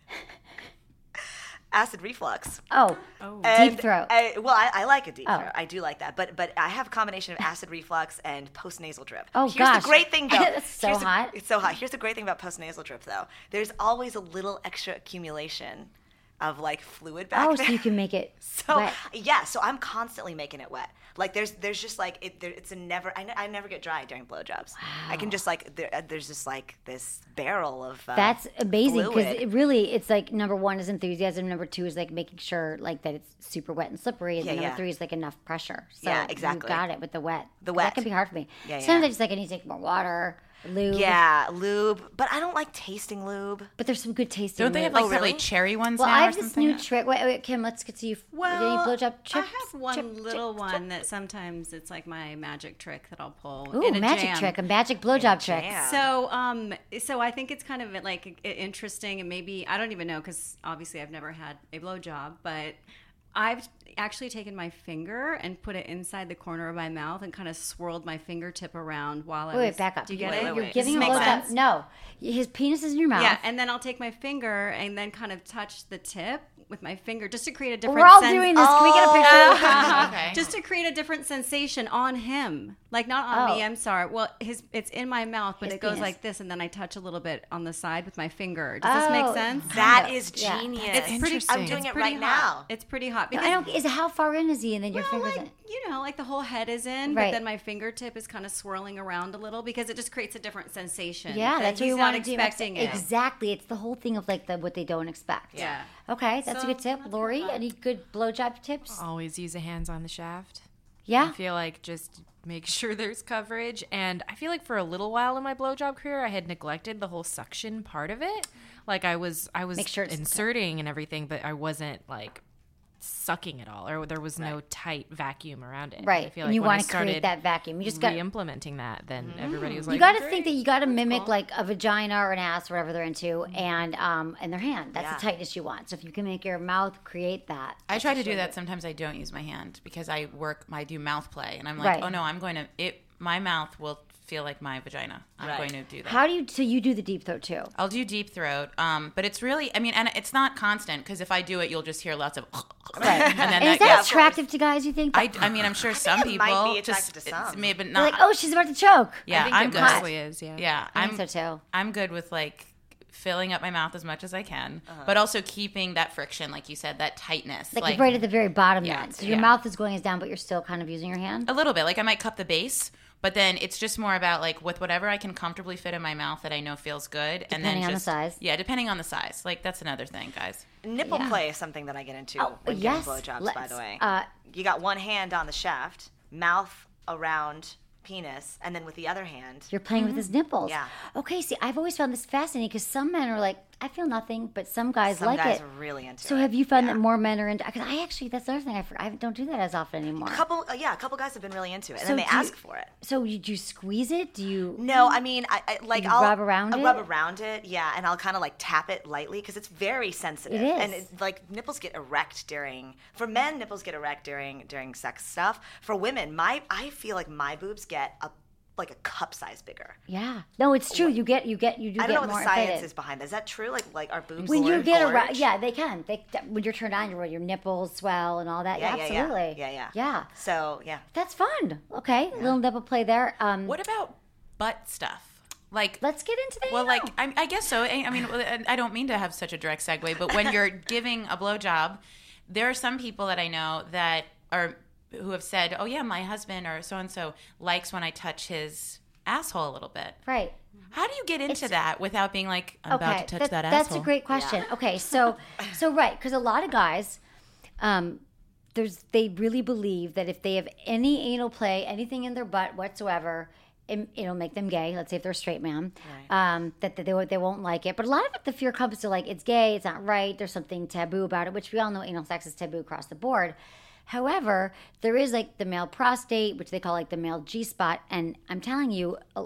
Acid reflux. Oh, Oh. And deep throat. I, well, I, I like a deep Oh. throat. I do like that. But but I have a combination of acid reflux and postnasal drip. Oh, Here's gosh. the great thing, though. That's so Here's the- hot. it's so hot. Here's the great thing about postnasal drip, though. There's always a little extra accumulation of like fluid back oh, there. so you can make it So wet. yeah, so I'm constantly making it wet. Like there's there's just like it, there, it's a never. I, ne- I never get dry during blowjobs. I can just like there, uh, there's just like this barrel of. Uh, That's amazing because fluid. it really, it's like number one is enthusiasm. Number two is like making sure like that it's super wet and slippery. And Yeah, then number yeah. three is like enough pressure. So Yeah, exactly. You got it with the wet. The 'Cause wet. That can be hard for me. Yeah, Sometimes yeah. I just like I need to take more water, lube. Yeah, lube, but I don't like tasting lube. But there's some good tasting. Don't they have lube. like really cherry ones Well, now I or have this something? new trick. Wait, wait, Kim, let's get to you. Well, Any blowjob I trips? have one Trip- little trip- one that sometimes it's like my magic trick that I'll pull. Ooh, in a magic jam. trick, a magic blowjob trick. jam. So, um, so I think it's kind of like i- interesting, and maybe I don't even know because obviously I've never had a blowjob, but I've actually taken my finger and put it inside the corner of my mouth and kind of swirled my fingertip around while I Wait, was. wait, back up. Do you You- get it? You're wait. giving a Does this make blowjob. sense? No, his penis is in your mouth. Yeah, and then I'll take my finger and then kind of touch the tip with my finger just to create a different. We're all sens- doing this. Can we get a picture? Okay. Just to create a different sensation on him, like not on Oh. me. I'm sorry. Well, his it's in my mouth, but His it goes penis. like this, and then I touch a little bit on the side with my finger. Does this Oh, make sense? That Kinda. is Yeah. genius. It's pretty. Interesting. I'm doing it's it pretty right hot. now. It's pretty hot No, because I don't. Is it how far in is he, and then your well, fingers like, in? you know, like the whole head is in, Right. but then my fingertip is kind of swirling around a little because it just creates a different sensation. Yeah, that that's what he's you not want to do. expecting it. Exactly. It's the whole thing of like the what they don't expect. Yeah. Okay, that's So, a good tip. that's Lori, good. any good blowjob tips? Always use a hands on the shaft. Yeah. I feel like just make sure there's coverage. And I feel like for a little while in my blowjob career, I had neglected the whole suction part of it. Like I was, I was Make sure it's- inserting and everything, but I wasn't like sucking it all, or there was no tight vacuum around it. Right. I feel And like you when I want to create started that vacuum. You just got. re-implementing that, then everybody was like, You got to "Great." think that you got to mimic like a vagina or an ass, whatever they're into, and um, and their hand. That's Yeah. the tightness you want. So if you can make your mouth create that, I try to do that. Sometimes I don't use my hand because I work. I do mouth play, and I'm like, Right. oh no, I'm going to. It. My mouth will feel like my vagina. I'm Right. going to do that. how do you? So you do the deep throat too. I'll do deep throat, um, but it's really. I mean, and it's not constant because if I do it, you'll just hear lots of. Right. And then And that is that gets- attractive to guys? You think? I, I mean, I'm sure some it people might be just attractive to it's some. maybe They're not. like, oh, she's about to choke. yeah, I think I'm it good. mostly is, yeah. Yeah, I I'm think so too. I'm good with like filling up my mouth as much as I can, Uh-huh. but also keeping that friction, like you said, that tightness, Like, right at the very bottom Yeah, then. So your yeah. mouth is going down, but you're still kind of using your hand. a little bit. Like I might cup the base, but then it's just more about like with whatever I can comfortably fit in my mouth that I know feels good, and then Depending on the just size. yeah, depending on the size. Like that's another thing, guys. Nipple Yeah. play is something that I get into Oh, when yes. getting blowjobs, by Let's, the way. uh, you got one hand on the shaft, mouth around penis, and then with the other hand. You're playing with his nipples. Yeah. Okay, see, I've always found this fascinating because some men are like, I feel nothing, but some guys Some like guys it. are really into So it. have you found Yeah. that more men are into? Because I actually, that's the other thing. I, for- I don't do that as often anymore. A couple, uh, yeah, a couple guys have been really into it, and So then they do you- ask for it. So you do you squeeze it? Do you? No, I mean, I, I like You I'll rub around I'll it? rub around it, yeah, and I'll kind of like tap it lightly because it's very sensitive. It is. and it, like nipples get erect during. For men, nipples get erect during during sex stuff. For women, my I feel like my boobs get a like a cup size bigger. Yeah. No, it's true. You get you get you do I don't get know what more the science inflated. is behind that. Is that true? Like like our boobs When you more get around, engorged? yeah, they can. They when you're turned on, your your nipples swell and all that. Yeah, Yeah, yeah, yeah. absolutely. Yeah, yeah. Yeah. So yeah. That's fun. Okay, little nipple play there. Um, What about butt stuff? Like let's get into that. Well, like I, I guess so. I, I mean, I don't mean to have such a direct segue, but when you're giving a blowjob, there are some people that I know that are who have said, "Oh yeah, my husband or so and so likes when I touch his asshole a little bit." Right. How do you get into It's- that without being like, "I'm about to touch that, that- asshole"? That's a great question. Okay, so so right, because a lot of guys, um, there's they really believe that if they have any anal play, anything in their butt whatsoever, it, it'll make them gay. Let's say if they're a straight man, um, that, that they won't- they won't like it. But a lot of it, the fear comes to like it's gay, it's not right. There's something taboo about it, which we all know anal sex is taboo across the board. However, there is like the male prostate, which they call like the male G spot, and I'm telling you, a-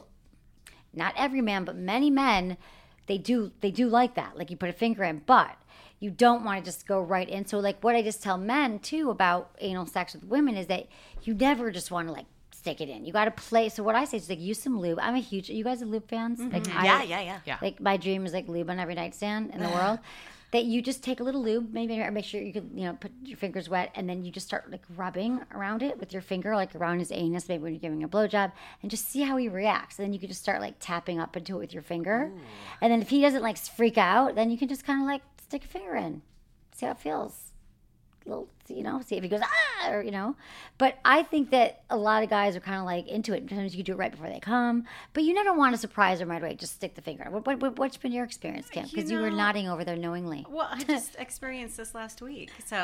not every man, but many men, they do they do like that. Like you put a finger in, but you don't want to just go right in. So like what I just tell men too about anal sex with women is that you never just want to like stick it in. You got to play. So what I say is like use some lube. I'm a huge. You guys are lube fans? Like I, Yeah, yeah, yeah. Yeah. Like my dream is like lube on every nightstand in the world. that you just take a little lube, maybe make sure you can, you know, put your fingers wet, and then you just start like rubbing around it with your finger, like around his anus, maybe when you're giving a blowjob, and just see how he reacts. And then you can just start like tapping up into it with your finger. Ooh. And then if he doesn't like freak out, then you can just kind of like stick a finger in, see how it feels. A little, you know, see if he goes ah, or you know. But I think that a lot of guys are kind of like into it. Sometimes you can do it right before they come, but you never want to surprise them right away. Just stick the finger. What, what, what's been your experience, Kim? Because you, you were nodding over there knowingly. Well, I just experienced this last week, so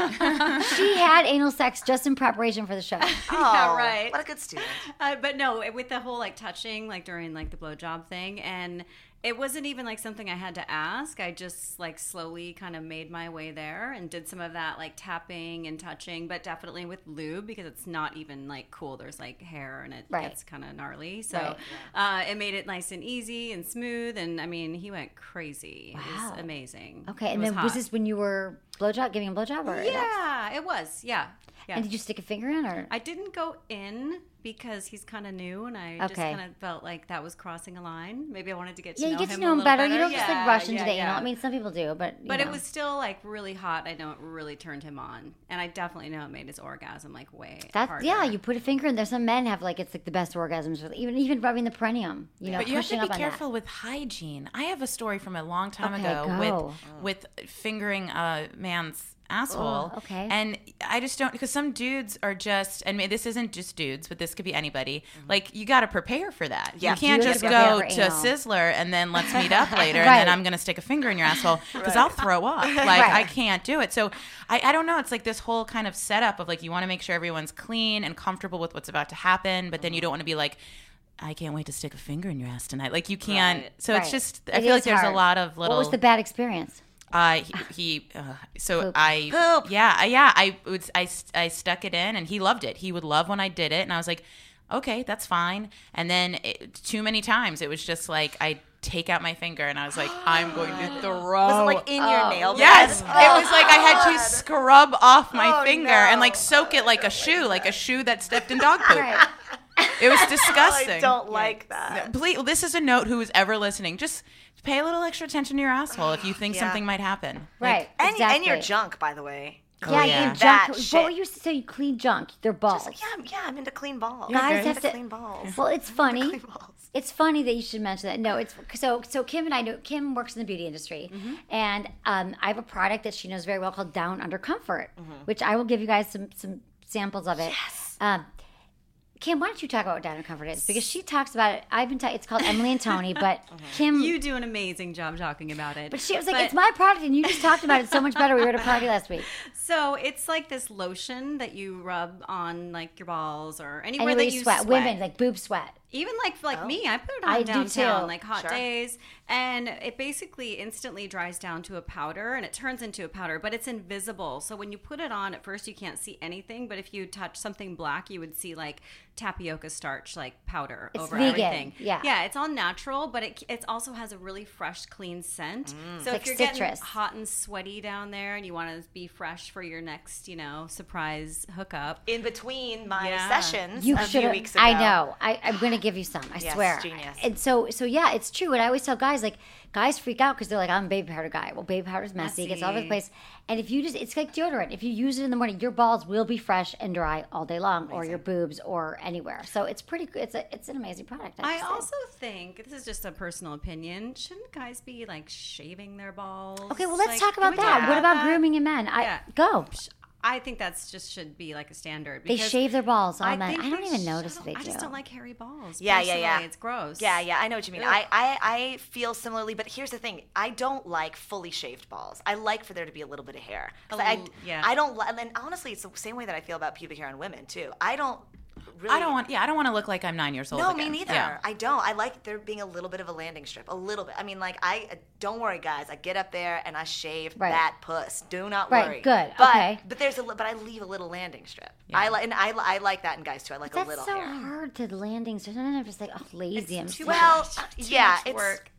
she had anal sex just in preparation for the show. Oh, yeah, right. What a good student. Uh, but no, with the whole like touching, like during like the blowjob thing, and it wasn't even like something I had to ask. I just like slowly kind of made my way there and did some of that like tapping and touching, but definitely with lube because it's not even like cool. There's like hair and it right. gets kind of gnarly. So right. uh, it made it nice and easy and smooth. And I mean, he went crazy. Wow. It was amazing. Okay. It And was then hot. was this when you were blowjob, giving a blowjob? Or yeah, it was. Yeah. Yeah. And did you stick a finger in, or I didn't go in because he's kind of new, and I just Okay. kind of felt like that was crossing a line. Maybe I wanted to get to yeah, know you get him to know a him little better. You don't just like Yeah, rush into yeah, the yeah. anal. I mean, some people do, but you But know. it was still like really hot. I know it really turned him on, and I definitely know it made his orgasm like way That's harder. yeah. You put a finger in there. Some men have like it's like the best orgasms, with even even rubbing the perineum. You know, But you have to pushing be up on careful with hygiene. I have a story from a long time Okay, ago go. with with fingering a man's asshole. Oh, okay. And I just don't, because some dudes are just, and this isn't just dudes, but this could be anybody. Mm-hmm. Like, you got to prepare for that. Yeah. You can't You have just to prepare go for to a anal. Sizzler and then let's meet up later and Right. then I'm going to stick a finger in your asshole because I'll throw up. Like, I can't do it. So I, I don't know. It's like this whole kind of setup of like, you want to make sure everyone's clean and comfortable with what's about to happen, but then you don't want to be like, I can't wait to stick a finger in your ass tonight. Like, you can't. Right. So Right. it's just, I It feel like is there's hard. a lot of little. What was the bad experience? Uh, he, he uh, so Poop. I, Poop. yeah, I- yeah, I would, I, I stuck it in and he loved it. He would love when I did it. And I was like, okay, that's fine. And then it, too many times it was just like, I take out my finger and I was like, I'm going to throw. Was it like in your nail bed? Yes, Oh, it was like I had to scrub off my Oh, finger no. and like soak it like a shoe, like a shoe that stepped in dog poop. Right. It was disgusting. I don't like that. Please, well, this is a note who is ever listening. Just pay a little extra attention to your asshole if you think Yeah. something might happen. Right. And, exactly. and your junk, by the Like, Oh, yeah, yeah. your That junk. shit. What were you so you clean junk? They're balls. Just, yeah, yeah, I'm into clean balls. Guys I'm have into to clean balls. Well, it's funny. Clean balls. It's funny that you should mention that. No, it's so so. Kim and I know Kim works in the beauty industry, Mm-hmm. and um, I have a product that she knows very well called Down Under Comfort, Mm-hmm. which I will give you guys some some samples of it. Yes. Um, Kim, why don't you talk about what Down Under Comfort is? Because she talks about it. I've been. Ta- it's called Emily and Tony, but Kim. You do an amazing job talking about it. But she was like, But- "It's my product," and you just talked about it so much better. We were at a party last week. So it's like this lotion that you rub on like your balls or anywhere, Anywhere that you you sweat. sweat. Women like boob sweat. Even like for like me, I put it on I do downtown, too. like hot Sure. days, and it basically instantly dries down to a powder, and it turns into a powder, but it's invisible. So when you put it on, at first you can't see anything, but if you touch something black, you would see like tapioca starch, like powder It's over vegan, everything. yeah. yeah, it's all natural, but it it also has a really fresh, clean scent. So Like if you're citrus. getting hot and sweaty down there, and you want to be fresh for your next, you know, surprise hookup. In between my Yeah. sessions You a should few have. weeks ago. I know. I, I'm going to give you some. I Yes, swear. genius. And so, so yeah, it's true. And I always tell guys, like, guys freak out because they're like, I'm a baby powder guy. Well, baby powder's messy. It gets all over the Messy. place. And if you just, it's like deodorant. If you use it in the morning, your balls will be fresh and dry all day long, or your boobs, or anywhere. So it's pretty. It's a, it's an amazing product. I, I have to say. also think this is just a personal opinion. Shouldn't guys be like shaving their balls? Okay, well, let's Like, talk can about we that. talk What about that? grooming in men? I Yeah. go. I think that's just should be like a standard. They because shave their balls. All I men. think I don't they even sh- notice I if they don't- do. I just don't like hairy balls. Yeah, yeah, personally. yeah. It's gross. Yeah, yeah, I know what you mean. Ugh. I, I, I feel similarly, but here's the thing: I don't like fully shaved balls. I like for there to be a little bit of hair. 'Cause A I, little- yeah. I don't. li- And honestly, it's the same way that I feel about pubic hair on women too. I don't. Really, I don't want, yeah, I don't want to look like I'm nine years old No, again. me neither. Yeah. I don't. I like there being a little bit of a landing strip, a little bit. I mean, like I uh, don't worry, guys. I get up there and I shave Right. that puss. Do not Right, worry. good, But, okay. But there's a li- but I leave a little landing strip. Yeah. I like and I, li- I like that in guys too. I like That's a little so hair. hard to landing. So sometimes I'm just like, oh, lazy. I'm too just much. like, Well, Too yeah, much it's work.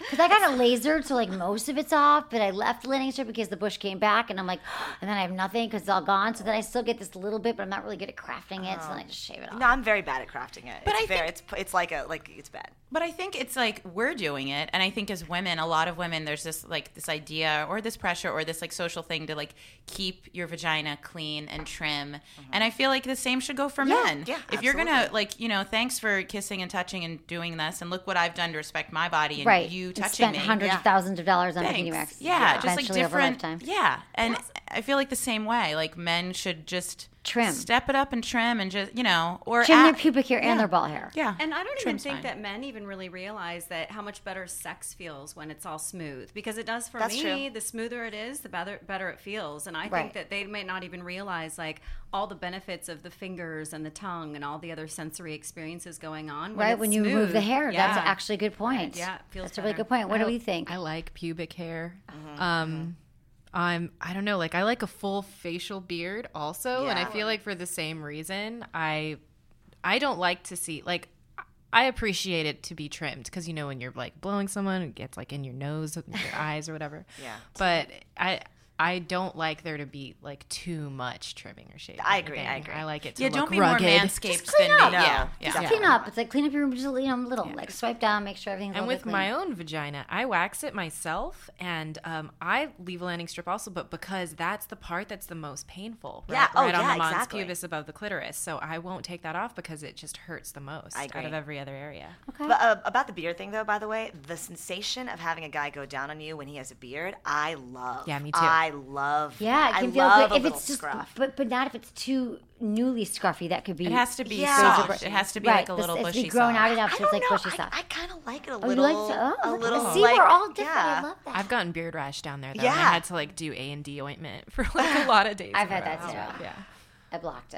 Because I got it lasered, so like most of it's off, but I left the landing strip because the bush came back, and I'm like, and then I have nothing because it's all gone. So then I still get this little bit, but I'm not really good at crafting it, oh. so then I just shave it off. No, I'm very bad at crafting it. But it's I very, think, it's it's like a like it's bad. But I think it's like we're doing it, and I think as women, a lot of women, there's this like this idea or this pressure or this like social thing to like keep your vagina clean and trim, mm-hmm. and I feel like the same should go for yeah, men. Yeah, if absolutely. you're gonna like you know, thanks for kissing and touching and doing this, and look what I've done to respect my body and right. you and touching spent me. hundreds yeah. of thousands of dollars on Thanks. Bikini Max. Yeah, yeah, just like different. Yeah, and yes. I feel like the same way. Like men should just trim, step it up and trim, and just you know, or trim at, their pubic hair yeah. and their ball hair. Yeah, and I don't even Trim's think fine. that men even really realize that how much better sex feels when it's all smooth, because it does for That's me. True. The smoother it is, the better better it feels, and I right. think that they may not even realize like all the benefits of the fingers and the tongue and all the other sensory experiences going on. When right it's when you smooth. remove the hair, yeah. that's actually a good point. Yeah, it feels that's a better. really good point. What I, do you think? I like pubic hair. Mm-hmm. Um, I'm I don't know, like I like a full facial beard also, yeah. and I feel like for the same reason, I I don't like to see like I appreciate it to be trimmed because you know when you're like blowing someone, it gets like in your nose, your eyes, or whatever. Yeah. But I. I don't like there to be like too much trimming or shaving. I agree. I agree. I like it to yeah, look don't be rugged. more manscaped Just clean than up. me. No. Yeah, Just yeah. clean up. It's like clean up your room just a little, you know, little. Like swipe down, make sure everything's. And a with clean. my own vagina, I wax it myself, and um, I leave a landing strip also, but because that's the part that's the most painful, right, Yeah. Oh, right on yeah, the mons exactly. pubis above the clitoris. So I won't take that off because it just hurts the most I agree. out of every other area. Okay. But uh, about the beard thing, though, by the way, the sensation of having a guy go down on you when he has a beard, I love. Yeah, me too. I love. Yeah, that. it can I feel love good a if little it's just, scruff. but but not if it's too newly scruffy. That could be. It has to be Yeah. soft. It has to be right. like a little it's, bushy it's grown soft. out enough, I so it's don't like know. bushy I, soft. I kind of like it a Oh, you little. like to- oh, a look at little. that. See, like, we're all different. Yeah. I love that. I've gotten beard rash down there, though. Yeah. And I had to like do A and D ointment for like a lot of days. I've in a had that row. too. Yeah. I blocked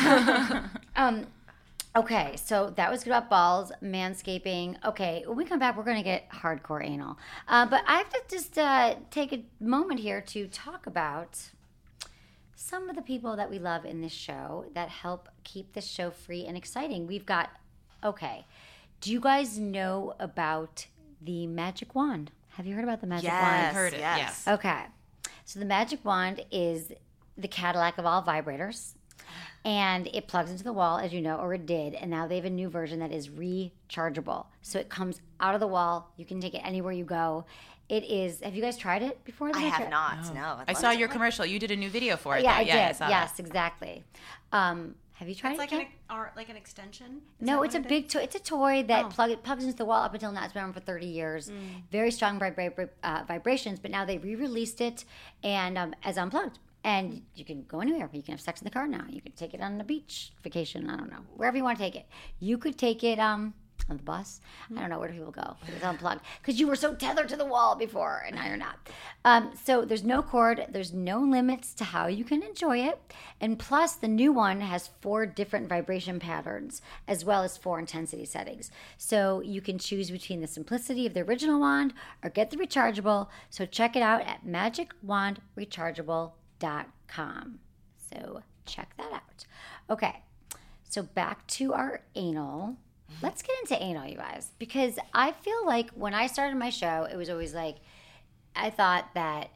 it. um, okay, so that was good about balls, manscaping. Okay, when we come back, we're going to get hardcore anal. Uh, but I have to just uh, take a moment here to talk about some of the people that we love in this show that help keep this show free and exciting. We've got, okay, do you guys know about the Magic Wand? Have you heard about the Magic Yes, Wand? I've heard it. yes. Yes. Okay. So the Magic Wand is the Cadillac of all vibrators. And it plugs into the wall, as you know, or it did. And now they have a new version that is rechargeable. So it comes out of the wall. You can take it anywhere you go. It is, have you guys tried it before? I Have you have tried- not. No. I'd I love saw to. your commercial. You did a new video for it. Yeah, though. I yeah, did. saw yes, that. exactly. Um, have you tried It's it? like Kat? an or like an extension. Is No, that it's a what it big is? toy. It's a toy that Oh. plug, it plugs into the wall. Up until now, it's been around for thirty years. Very strong vibra- uh, vibrations, but now they re-released it and um, as unplugged. And you can go anywhere. You can have sex in the car now. You can take it on the beach vacation. I don't know, wherever you want to take it. You could take it um, on the bus. I don't know, where do people go? It's unplugged because you were so tethered to the wall before, and now you're not. Um, so there's no cord. There's no limits to how you can enjoy it. And plus, the new one has four different vibration patterns as well as four intensity settings. So you can choose between the simplicity of the original wand or get the rechargeable. So check it out at magic wand rechargeable dot com. So check that out. Okay, so back to our anal. Let's get into anal, you guys, because I feel like when I started my show, it was always like, I thought that,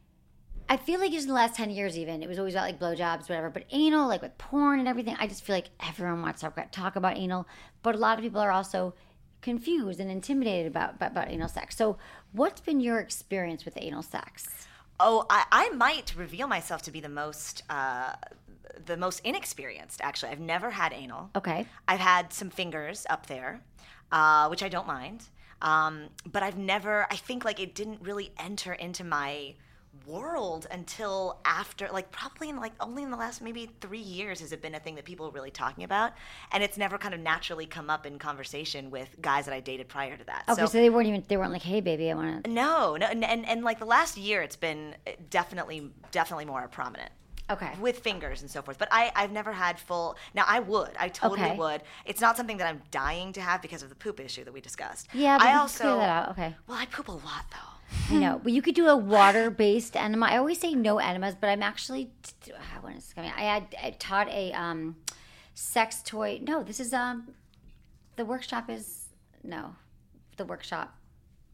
I feel like just in the last ten years even, it was always about like blowjobs, whatever, but anal, like with porn and everything, I just feel like everyone wants to talk, talk about anal, but a lot of people are also confused and intimidated about, about, about anal sex. So what's been your experience with anal sex? Oh, I, I might reveal myself to be the most uh, the most inexperienced. Actually, I've never had anal. Okay. I've had some fingers up there, uh, which I don't mind. Um, but I've never. I think like it didn't really enter into my world until after, like probably in like only in the last maybe three years has it been a thing that people are really talking about, and it's never kind of naturally come up in conversation with guys that I dated prior to that. Okay, so, so they weren't even, they weren't like, hey baby, I want to. No, no, and, and and like the last year, it's been definitely, definitely more prominent. Okay. With fingers and so forth, but I, I've never had full. Now I would, I totally Okay. would. It's not something that I'm dying to have because of the poop issue that we discussed. Yeah, but I you also. clear that out. Okay. Well, I poop a lot though. I know, but you could do a water-based enema. I always say no enemas, but I'm actually, when is this coming? I had I taught a um, sex toy. No, this is um, the workshop is no, the workshop.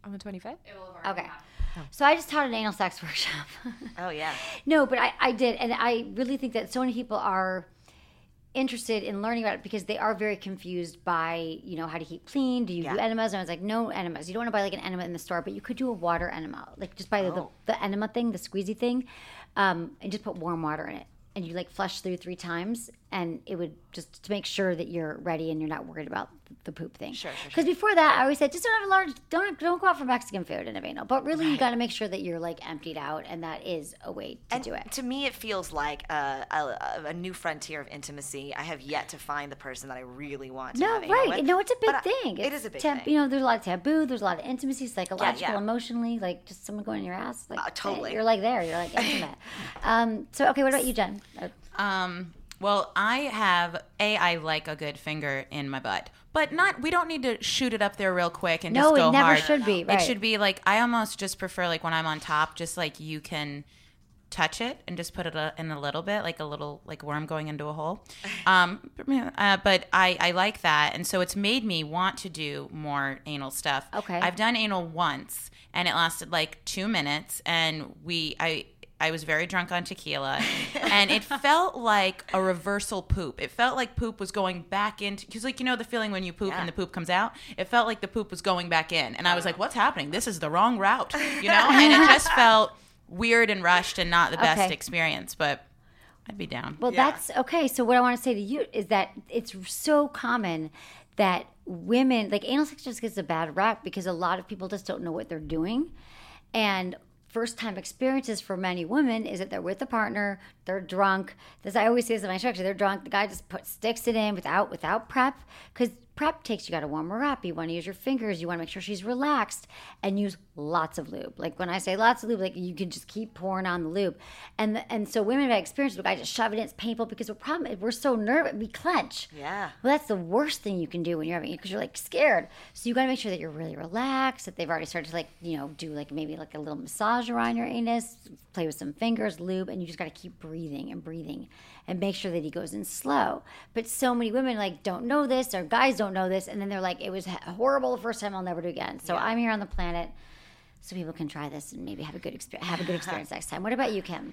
On the twenty-fifth? Okay. So I just taught an anal sex workshop. Oh, yeah. No, but I, I did. And I really think that so many people are interested in learning about it because they are very confused by, you know, how to keep clean. Do you Yeah. do enemas? And I was like, no enemas. You don't want to buy like an enema in the store, but you could do a water enema. Like just buy the, Oh. the, the enema thing, the squeezy thing, um, and just put warm water in it. And you like flush through three times, and it would just to make sure that you're ready and you're not worried about the poop thing. Sure, sure, Because before that, I always said just don't have a large, don't don't go out for Mexican food and have anal. But really, you got to make sure that you're like emptied out, and that is a way to And do it. to me, it feels like a, a, a new frontier of intimacy. I have yet to find the person that I really want to No, have anal right? with. No, it's a big But I- thing. It It's is a big tab- thing. You know, there's a lot of taboo. There's a lot of intimacy, psychological, yeah. emotionally, like just someone going in your ass. Like Uh, totally. you're like there. You're like intimate. um, so okay, what about you, Jen? Uh, Um, well, I have a. I like a good finger in my butt, but not. We don't need to shoot it up there real quick and No, just it go never hard. should be, right. It should be like I almost just prefer like when I'm on top, just like you can touch it and just put it a, in a little bit, like a little like worm going into a hole. Um, uh, but I I like that, and so it's made me want to do more anal stuff. Okay. I've done anal once, and it lasted like two minutes, and we I. I was very drunk on tequila, and it felt like a reversal poop. It felt like poop was going back into, because like, you know, the feeling when you poop Yeah. and the poop comes out? It felt like the poop was going back in. And I was like, what's happening? This is the wrong route, you know? And it just felt weird and rushed and not the best Okay. experience, but I'd be down. Well, that's okay. So what I want to say to you is that it's so common that women, like anal sex just gets a bad rap because a lot of people just don't know what they're doing. And first time experiences for many women is that they're with a partner, they're drunk. This I always say this in my instruction, they're drunk. The guy just put, sticks it in without without prep. Because prep takes, you got to warm her up. You want to use your fingers. You want to make sure she's relaxed and use lots of lube. Like when I say lots of lube, like you can just keep pouring on the lube. And the, and so women have experience with the guy just shove it in. It's painful because the problem is we're so nervous. We clench. Yeah. Well, that's the worst thing you can do when you're having it because you're like scared. So you got to make sure that you're really relaxed, that they've already started to like, you know, do like maybe like a little massage around your anus, play with some fingers, lube, and you just got to keep breathing and breathing and make sure that he goes in slow. But so many women like don't know this or guys don't know this. And then they're like, it was horrible the first time, I'll never do it again. So I'm here on the planet so people can try this and maybe have a good experience, have a good experience next time. What about you, Kim?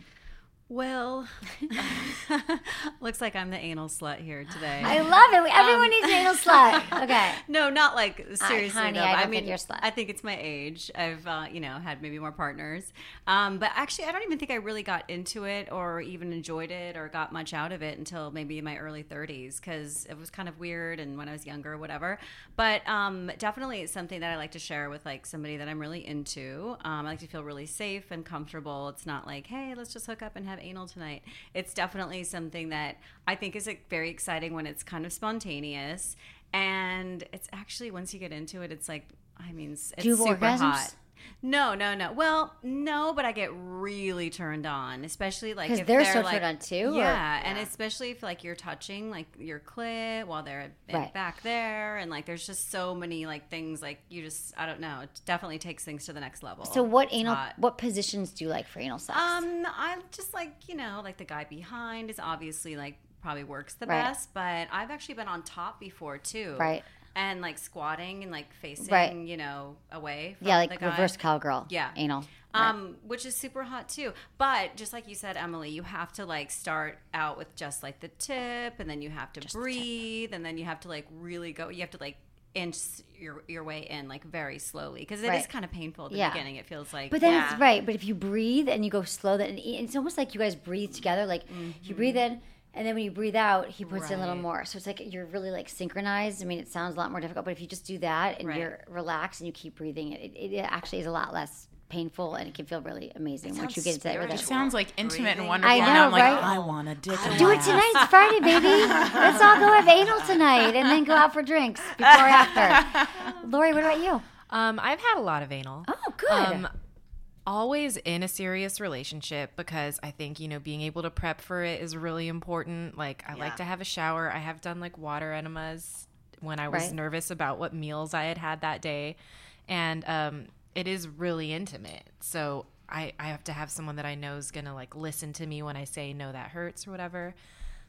Well, looks like I'm the anal slut here today. I love it. Everyone Um, needs an anal slut. Okay. No, not like seriously. honey, though, I but don't mean, think you're a slut. I think it's my age. I've uh, you know had maybe more partners, um, but actually, I don't even think I really got into it or even enjoyed it or got much out of it until maybe my early thirties because it was kind of weird and when I was younger or whatever. But um, definitely, it's something that I like to share with like somebody that I'm really into. Um, I like to feel really safe and comfortable. It's not like, hey, let's just hook up and have anal tonight. It's definitely something that I think is like, very exciting when it's kind of spontaneous. And it's actually, once you get into it, it's like, I mean, it's Do you have super orgasms? hot. No, no, no. Well, no, but I get really turned on, especially like 'Cause if they're they're so like, turned on too, or- Yeah, and especially if like you're touching like your clit while they're Right. back there, and like there's just so many like things like you just I don't know. It definitely takes things to the next level. So what It's anal, hot. what positions do you like for anal sex? Um, I just like, you know, like the guy behind is obviously like probably works the Right. best, but I've actually been on top before too. Right. And like squatting and like facing, Right. you know, away from yeah, like the guy. reverse cowgirl. Yeah. Anal. Right. Um, which is super hot too. But just like you said, Emily, you have to like start out with just like the tip, and then you have to breathe, and then you have to like really go. You have to like inch your your way in like very slowly because it is Right. kind of painful at the Yeah. beginning. It feels like, But then yeah. it's right. But if you breathe and you go slow, then it's almost like you guys breathe together. Like you breathe in, and then when you breathe out, he puts in a little Right. more. So it's like you're really like synchronized. I mean, it sounds a lot more difficult, but if you just do that and Right. you're relaxed and you keep breathing, it, it, it actually is a lot less painful and it can feel really amazing once you get into that It rhythm. sounds like intimate and Breathing. wonderful. I and know, I'm like, right? I want a dick. in Do my it ass. tonight. It's Friday, baby. Let's all go have anal tonight and then go out for drinks before or after. Lori, what about you? Um, I've had a lot of anal. Oh, good. Um, always in a serious relationship because I think, you know, being able to prep for it is really important. Like, I Yeah. like to have a shower. I have done like water enemas when I was Right. nervous about what meals I had had that day. And um, it is really intimate. So I, I have to have someone that I know is going to like listen to me when I say, no, that hurts or whatever.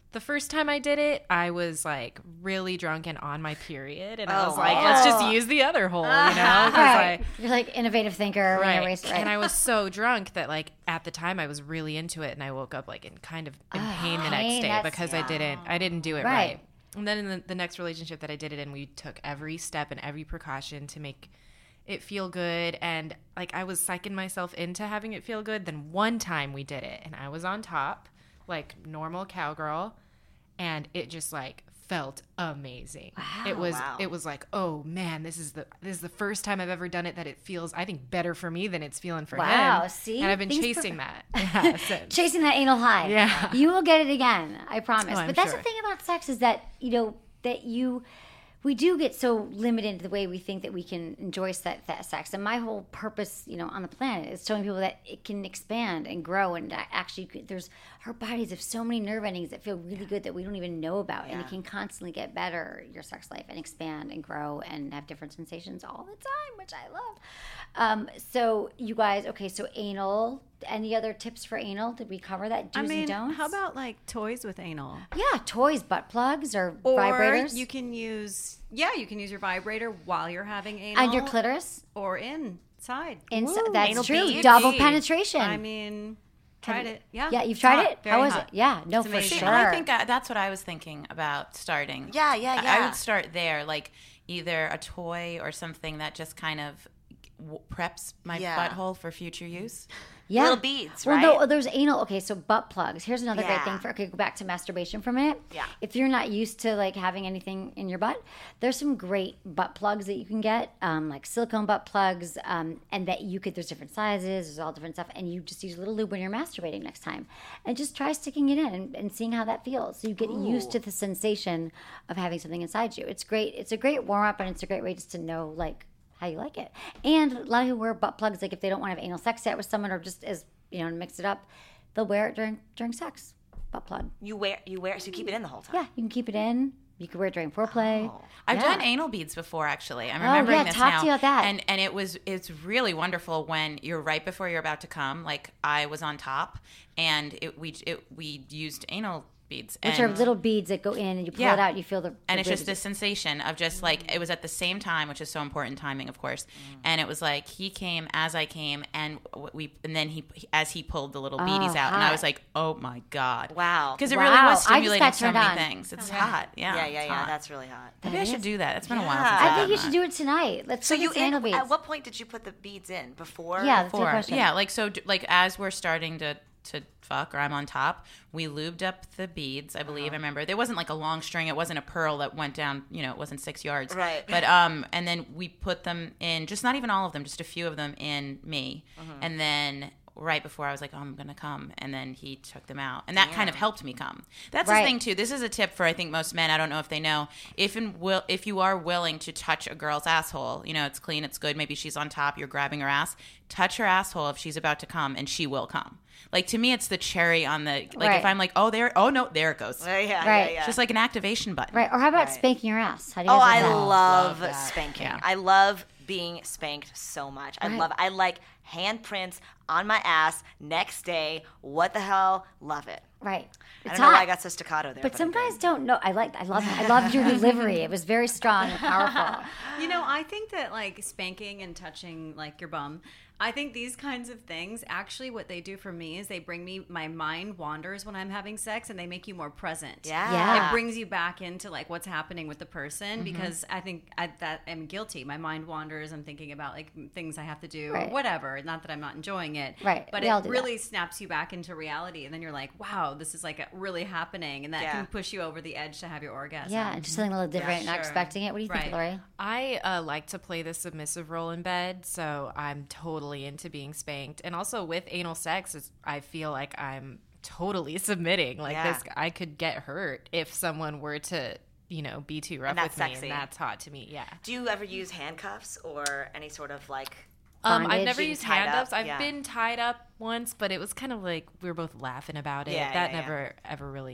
the first time I did it, I was like really drunk and on my period, and Oh, I was like, wow. let's just use the other hole, you know? 'Cause Right. I, You're like innovative thinker. right. Right. Race, right. And I was so drunk that like at the time I was really into it, and I woke up like in kind of in pain the next pain, day that's- because I didn't I didn't do it Right. right. And then in the, the next relationship that I did it in, we took every step and every precaution to make it feel good. And like I was psyching myself into having it feel good. Then one time we did it and I was on top, like normal cowgirl, and it just like felt amazing. Wow. It was Wow. it was like, oh man, this is the this is the first time I've ever done it that it feels, I think, better for me than it's feeling for him. Wow, see? And I've been Things chasing per- that. Yeah, since. Chasing that anal high. Yeah. You will get it again. I promise. Oh, I'm but that's sure. the thing about sex is that, you know, that you, we do get so limited in the way we think that we can enjoy se- that sex. And my whole purpose, you know, on the planet is showing people that it can expand and grow. And that actually, there's, our bodies have so many nerve endings that feel really good that we don't even know about. And it can constantly get better, your sex life, and expand and grow and have different sensations all the time, which I love. Um, so you guys, okay, so anal, any other tips for anal? Did we cover that? Do's I mean, and don'ts? how about like toys with anal? Yeah, toys, butt plugs, or, Or vibrators. you can use, yeah, you can use your vibrator while you're having anal. And your clitoris. Or inside. Inside. Woo. That's Anal true. beads. Double penetration. I mean, tried it. Yeah. Yeah, you've It's tried hot. it? Very How was hot. it? Yeah, no, It's for amazing. sure. I think uh, that's what I was thinking about starting. Yeah, yeah, I- yeah. I would start there, like either a toy or something that just kind of w- preps my Yeah. butthole for future use. Yeah. Little beads, well, right? no, there's anal. Okay, so butt plugs. Here's another great Yeah. thing for, okay, go back to masturbation for a minute. Yeah. If you're not used to like having anything in your butt, there's some great butt plugs that you can get, um, like silicone butt plugs, um, and that you could, there's different sizes, there's all different stuff, and you just use a little lube when you're masturbating next time. And just try sticking it in and, and seeing how that feels. So you get used to the sensation of having something inside you. It's great. It's a great warm up, and it's a great way just to know, like, how you like it. And a lot of people wear butt plugs, like if they don't want to have anal sex yet with someone, or just as, you know, mix it up, they'll wear it during during sex. Butt plug. You wear, you wear, so you keep it in the whole time. Yeah, you can keep it in. You can wear it during foreplay. Oh. I've Yeah. done anal beads before, actually. I'm Oh, remembering yeah, this talk now. to you about that. And and it was it's really wonderful when you're right before you're about to come. Like I was on top, and it we it, we used anal beads, Which and, are little beads that go in, and you pull Yeah. it out, and you feel the, the and it's just ribs. this sensation of just like it was at the same time, which is so important, timing, of course. And it was like he came as I came, and we and then he as he pulled the little beadies Oh, out, and I hot. was like, oh my god, Wow. because it Wow. really I was just stimulating got so turned many on. things. It's hot, yeah, Yeah, yeah, it's yeah. hot. That's really hot. Maybe I should do that. It's been a while Yeah. since I I've think done you that. should do it tonight. Let's So look you, at some anal in, beads. at what point did you put the beads in? Before? Yeah, that's a good Before. question. Yeah, like so, d- like as we're starting to to fuck, or I'm on top, we lubed up the beads. I believe I remember there wasn't like a long string. It wasn't a pearl that went down. You know, it wasn't six yards. Right. But um, and then we put them in. Just not even all of them. Just a few of them in me. And then right before I was like, oh, I'm gonna come, and then he took them out, and that kind of helped me come. That's Right. the thing too. This is a tip for I think most men. I don't know if they know. If in will if you are willing to touch a girl's asshole, you know, it's clean, it's good. Maybe she's on top, you're grabbing her ass. Touch her asshole if she's about to come, and she will come. Like to me, it's the cherry on the like. Right. If I'm like, oh, there, oh no, there it goes. Yeah, yeah, Right. yeah, yeah. It's just like an activation button. Right. Or how about Right. spanking your ass? How do you Oh, guys I like that? love, that. spanking. Yeah. I love being spanked so much. I Right. love. I like handprints on my ass next day. What the hell? Love it. Right. I It's don't know why hot. I got so staccato there. But some I did. guys don't know. I like. I love. I loved your delivery. It was very strong and powerful. You know, I think that like spanking and touching like your bum, I think these kinds of things actually what they do for me is they bring me my mind wanders when I'm having sex, and they make you more present. Yeah. Yeah. It brings you back into like what's happening with the person, because I think I, that I'm guilty. My mind wanders. I'm thinking about like things I have to do Right. or whatever. Not that I'm not enjoying it, Right. But We all it do really snaps you back into reality, and then you're like, wow, this is like really happening, and that Yeah. can push you over the edge to have your orgasm. Yeah, and just something a little different, not sure. expecting it. What do you think, Right. Lori? I uh, like to play the submissive role in bed, so I'm totally into being spanked. And also with anal sex, is I feel like I'm totally submitting. Like Yeah. this, I could get hurt if someone were to, you know, be too rough And that's with me, sexy. and that's hot to me. Yeah. Do you ever use handcuffs or any sort of like? Um, Bondage? I've never Being used tied hand up, ups. I've yeah. been tied up once, but it was kind of like we were both laughing about it. Yeah, that yeah, yeah. never ever really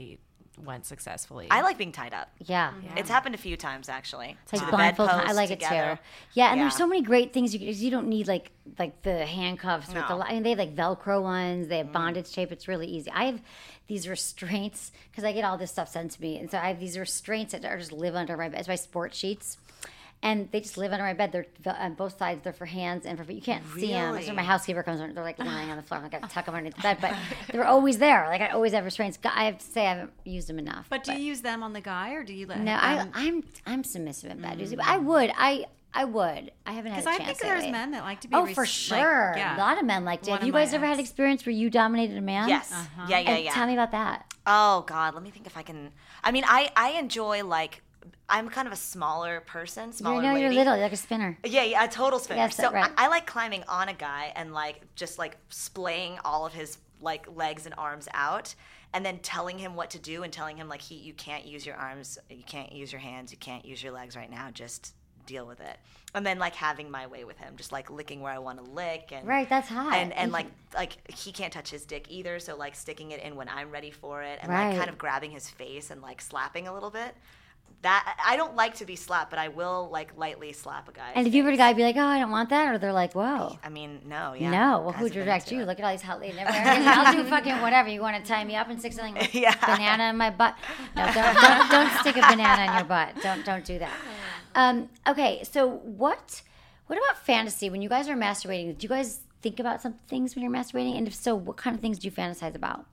went successfully. I like being tied up. Yeah. yeah. It's happened a few times, actually. It's like to blindfold. the bedpost I like together. it too. Yeah, and yeah. there's so many great things you can, you don't need like like the handcuffs No. with the. I mean, they have like Velcro ones. They have bondage tape. It's really easy. I have these restraints because I get all this stuff sent to me, and so I have these restraints that are just live under my bed. It's my sport sheets. And they just live under my bed. They're on both sides. They're for hands and for feet. You can't see them. Really? So my housekeeper comes, they're like lying on the floor. I'm like, I tuck them underneath the bed, but they're always there. Like I always have restraints. I have to say, I haven't used them enough. But do you use them on the guy, or do you let? No, them... I, I'm I'm submissive in bed. Mm. I would. I I would. I haven't had a Because chance. I think there's men that like to be. Oh, res- for sure. Like, yeah. A lot of men like to. One Have you of my guys ever had ex- experience where you dominated a man? Yes. Uh-huh. Yeah, yeah, and yeah. Tell me about that. Oh God, let me think if I can. I mean, I I enjoy like. I'm kind of a smaller person, smaller You know, lady. you're little. You're like a spinner. Yeah, yeah, a total spinner. Yes, so right. I, I like climbing on a guy and like just like splaying all of his like legs and arms out, and then telling him what to do and telling him like he you can't use your arms, you can't use your hands, you can't use your legs right now. Just deal with it. And then like having my way with him, just like licking where I want to lick, and Right, that's hot. And and You like like he can't touch his dick either, so like sticking it in when I'm ready for it, and Right. like kind of grabbing his face and like slapping a little bit. That I don't like to be slapped, but I will like lightly slap a guy. And if you were a guy, be like, oh, I don't want that, or they're like, whoa. I mean, no, yeah. No, well, Guys who have been direct into you? it. Look at all these hot ladies. I'll do fucking whatever. You want to tie me up and stick something with Yeah. banana in my butt? No, don't, don't, don't stick a banana in your butt. Don't don't do that. Um, okay, so what what about fantasy? When you guys are masturbating, do you guys think about some things when you're masturbating? And if so, what kind of things do you fantasize about?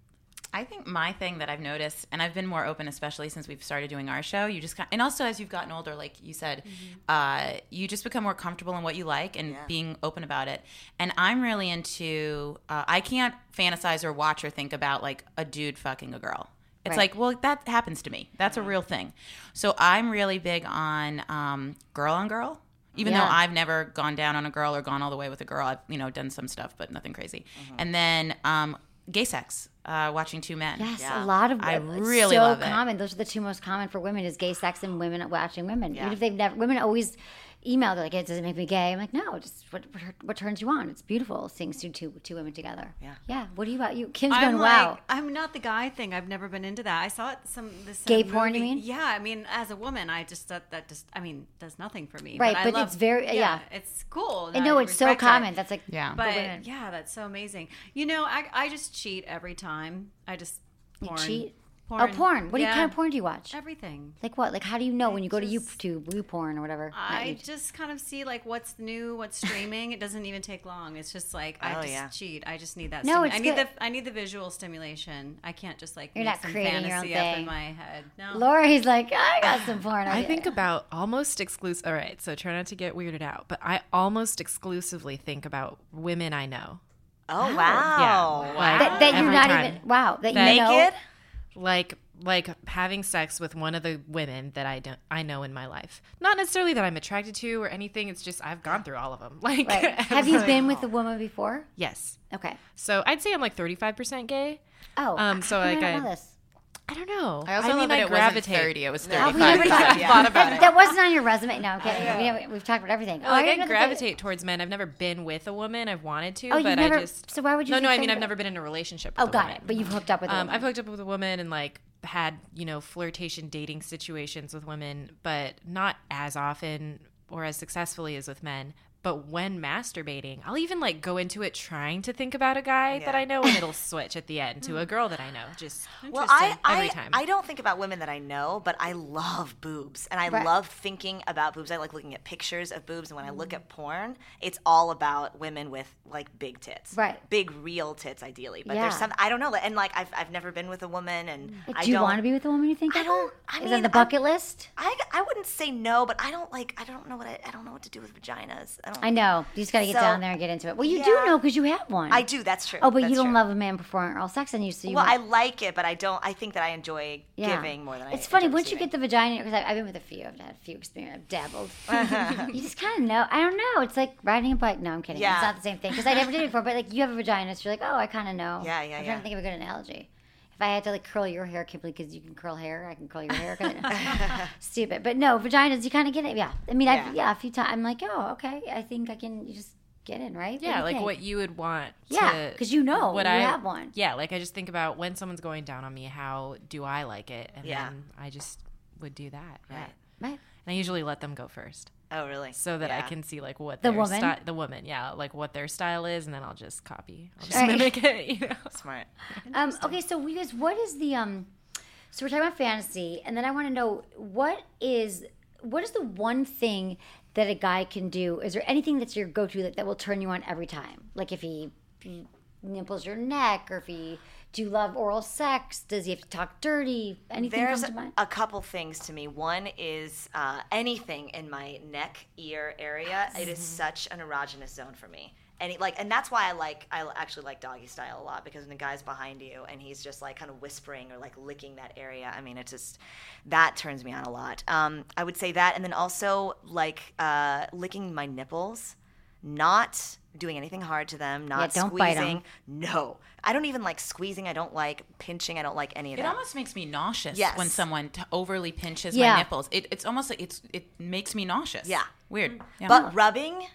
I think my thing that I've noticed, and I've been more open, especially since we've started doing our show, you just, and also as you've gotten older, like you said, mm-hmm. uh, you just become more comfortable in what you like and yeah. being open about it. And I'm really into, uh, I can't fantasize or watch or think about like a dude fucking a girl. It's right. like, well, that happens to me. That's mm-hmm. a real thing. So I'm really big on um, girl on girl. Even yeah. though I've never gone down on a girl or gone all the way with a girl, I've, you know, done some stuff, but nothing crazy. Mm-hmm. And then um, gay sex. Uh, watching two men. Yes, yeah. a lot of I it's really so love it. common. Those are the two most common for women is gay sex and women watching women. Yeah. Even if they've never, women always email, they're like, it doesn't make me gay. I'm like, no, just what what, what turns you on? It's beautiful seeing two two, two women together. Yeah. Yeah. What are you about? You Kim's I'm going, like, wow. I'm not the guy thing. I've never been into that. I saw it some this uh, Gay movie. porn, you mean? Yeah, I mean, as a woman, I just that that just I mean does nothing for me. Right, but, I but love, it's very- yeah. it's cool. I know I it's so respect common. it. That's like Yeah. for But women. yeah, that's so amazing. You know, I I just cheat every time. I just You porn. cheat? Porn. Oh, porn. What yeah. kind of porn do you watch? Everything. Like what? Like how do you know when you go to just- YouTube, Blue Porn or whatever? Not I YouTube. just kind of see like what's new, what's streaming. It doesn't even take long. It's just like I Oh, just yeah. cheat. I just need that. No, stimu- it's I need good. the I need the visual stimulation. I can't just like You're make not some creating your own fantasy up in thing. my head. No. Lori's like, I got some porn. I think about almost exclusive. All right, so try not to get weirded out, but I almost exclusively think about women I know. Oh wow! Yeah, like, that, that you're every not time. even. Wow, that, That- you know. Naked? like like having sex with one of the women that I don't I know in my life. Not necessarily that I'm attracted to or anything. It's just I've gone through all of them. Like, Right. Have you been with a woman before? Yes. Okay. So I'd say I'm like thirty-five percent gay. Oh, Um, so how come like I I, don't know this? I don't know. I also I love mean, that I it gravitate. wasn't thirty, it was Oh, we thirty-five. never percent. Yeah. Thought about that, it. that wasn't on your resume. No, I'm kidding. We, we've talked about everything. Like, I I didn't know that- gravitate towards men. I've never been with a woman. I've wanted to, Oh, you've but never- I just so why would you No, no. think I mean, that- I've never been in a relationship. Oh, with a got woman. it. But you've hooked up with a Um, woman. I've hooked up with a woman and like had you know flirtation dating situations with women, but not as often or as successfully as with men. But when masturbating, I'll even like go into it trying to think about a guy Yeah. that I know, and it'll switch at the end to a girl that I know. Just Well, I interesting every I, time. I don't think about women that I know, but I love boobs, and I Right. love thinking about boobs. I like looking at pictures of boobs, and when I look at porn, it's all about women with like big tits, Right. Big real tits, ideally. But Yeah. there's some I don't know, and like I've I've never been with a woman, and Like, I do you don't want to be with a woman you think I of? don't- I Is mean, that the I'm- bucket list? I, I wouldn't say no, but I don't like I don't know what I, I don't know what to do with vaginas. I don't. I know. You just got to get So- down there and get into it. Well, you do Yeah. know because you had one. I do. That's true. Oh, but That's you don't true. love a man performing oral sex on you, so you Well, want- I like it, but I don't. I think that I enjoy Yeah. giving more than I. It's funny enjoy once you receiving. get the vagina because I've been with a few. I've had a few experience. I've dabbled. You just kind of know. I don't know. It's like riding a bike. No, I'm kidding. Yeah. It's not the same thing because I never did it before. But like you have a vagina, so you're like, oh, I kind of know. Yeah, yeah, I'm yeah. trying to think of a good analogy. If I had to like curl your hair, Kimberly, because you can curl hair, I can curl your hair. Stupid, but no, vaginas. You kind of get it. Yeah. I mean, I've, Yeah. yeah, a few times. I'm like, oh, okay. I think I can. You just get in, right? Yeah, what like think? what you would want. Yeah, because you know what you I have one. Yeah, like I just think about when someone's going down on me, how do I like it? And Yeah. then I just would do that. Yeah. Right. Right. And I usually let them go first. Oh, really? So that I Yeah. can see like what The their woman? sty- the woman, yeah, like what their style is, and then I'll just copy. I'll just Right. mimic it, you know. Smart. Um, okay, so we guys, what is the um? So we're talking about fantasy, and then I want to know what is what is the one thing that a guy can do? Is there anything that's your go-to that, that will turn you on every time? Like if he, if he nipples your neck, or if he do you love oral sex? Does he have to talk dirty? Anything There's come to mind? a couple things to me. One is uh, anything in my neck, ear area. It is such an erogenous zone for me. Any like, and that's why I like. I actually like doggy style a lot, because when the guy's behind you and he's just like kind of whispering or like licking that area. I mean, it just that turns me on a lot. Um, I would say that, and then also like uh, licking my nipples, not doing anything hard to them, not Yeah, don't bite 'em. squeezing. No, I don't even like squeezing. I don't like pinching. I don't like any of It that. almost makes me nauseous Yes. when someone t- overly pinches Yeah. my nipples. It, it's almost like it's it makes me nauseous. Yeah. Weird. Yeah. But rubbing